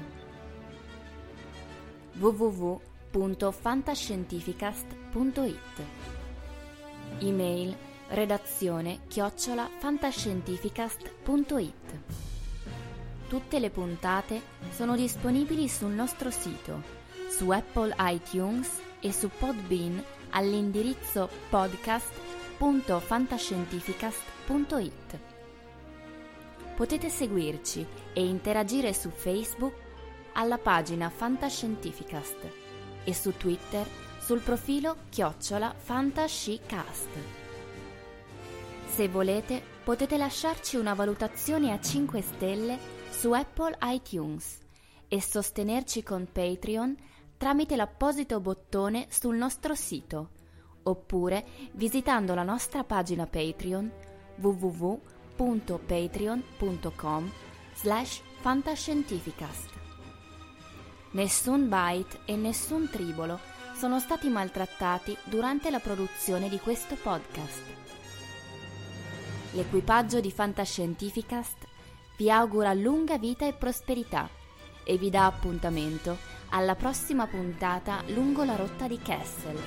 w w w punto fantascientificast punto i t. Email redazione chiocciola fantascientificast punto i t. Tutte le puntate sono disponibili sul nostro sito, su Apple iTunes e su Podbean all'indirizzo podcast punto fantascientificast punto i t. Potete seguirci e interagire su Facebook alla pagina Fantascientificast e su Twitter sul profilo chiocciola fantascicast. Se volete, potete lasciarci una valutazione a cinque stelle su Apple iTunes e sostenerci con Patreon tramite l'apposito bottone sul nostro sito, oppure visitando la nostra pagina Patreon w w w punto patreon punto com slash fantascientificast. Nessun bite e nessun tribolo sono stati maltrattati durante la produzione di questo podcast. L'equipaggio di Fantascientificast vi augura lunga vita e prosperità e vi dà appuntamento alla prossima puntata lungo la rotta di Kessel.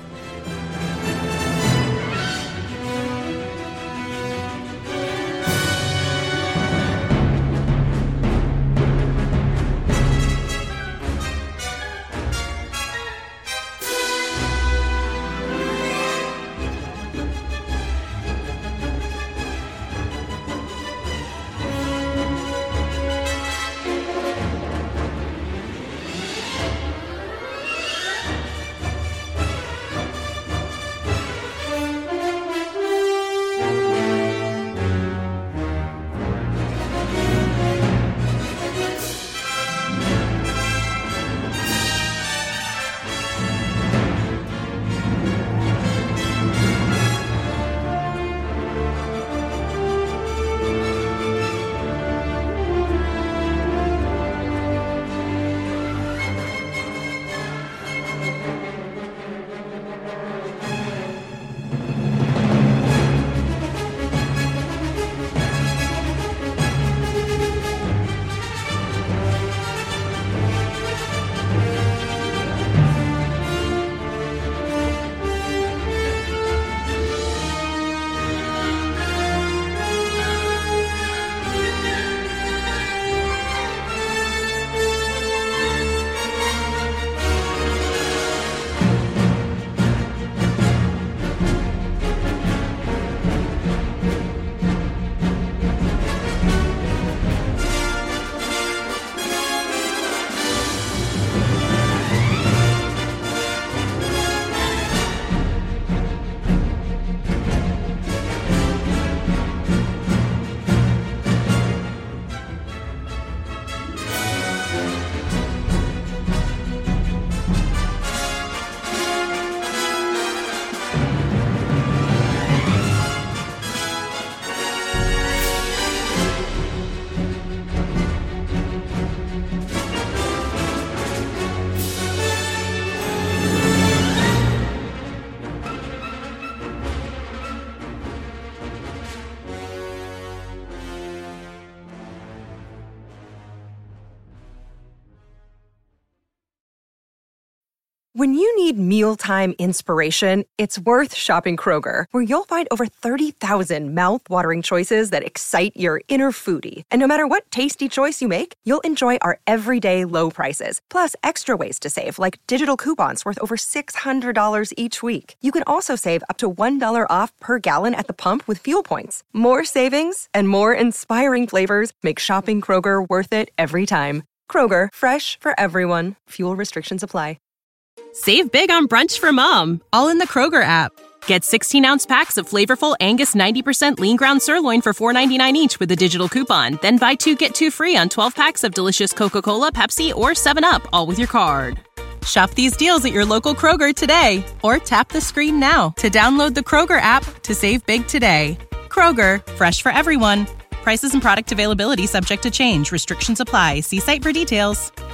When you need mealtime inspiration, it's worth shopping Kroger, where you'll find over thirty thousand mouth-watering choices that excite your inner foodie. And no matter what tasty choice you make, you'll enjoy our everyday low prices, plus extra ways to save, like digital coupons worth over six hundred dollars each week. You can also save up to one dollar off per gallon at the pump with fuel points. More savings and more inspiring flavors make shopping Kroger worth it every time. Kroger, fresh for everyone. Fuel restrictions apply. Save big on brunch for mom, all in the Kroger app. Get sixteen-ounce packs of flavorful Angus ninety percent lean ground sirloin for four ninety-nine each with a digital coupon. Then buy two, get two free on twelve packs of delicious Coca-Cola, Pepsi, or seven up, all with your card. Shop these deals at your local Kroger today, or tap the screen now to download the Kroger app to save big today. Kroger, fresh for everyone. Prices and product availability subject to change. Restrictions apply. See site for details.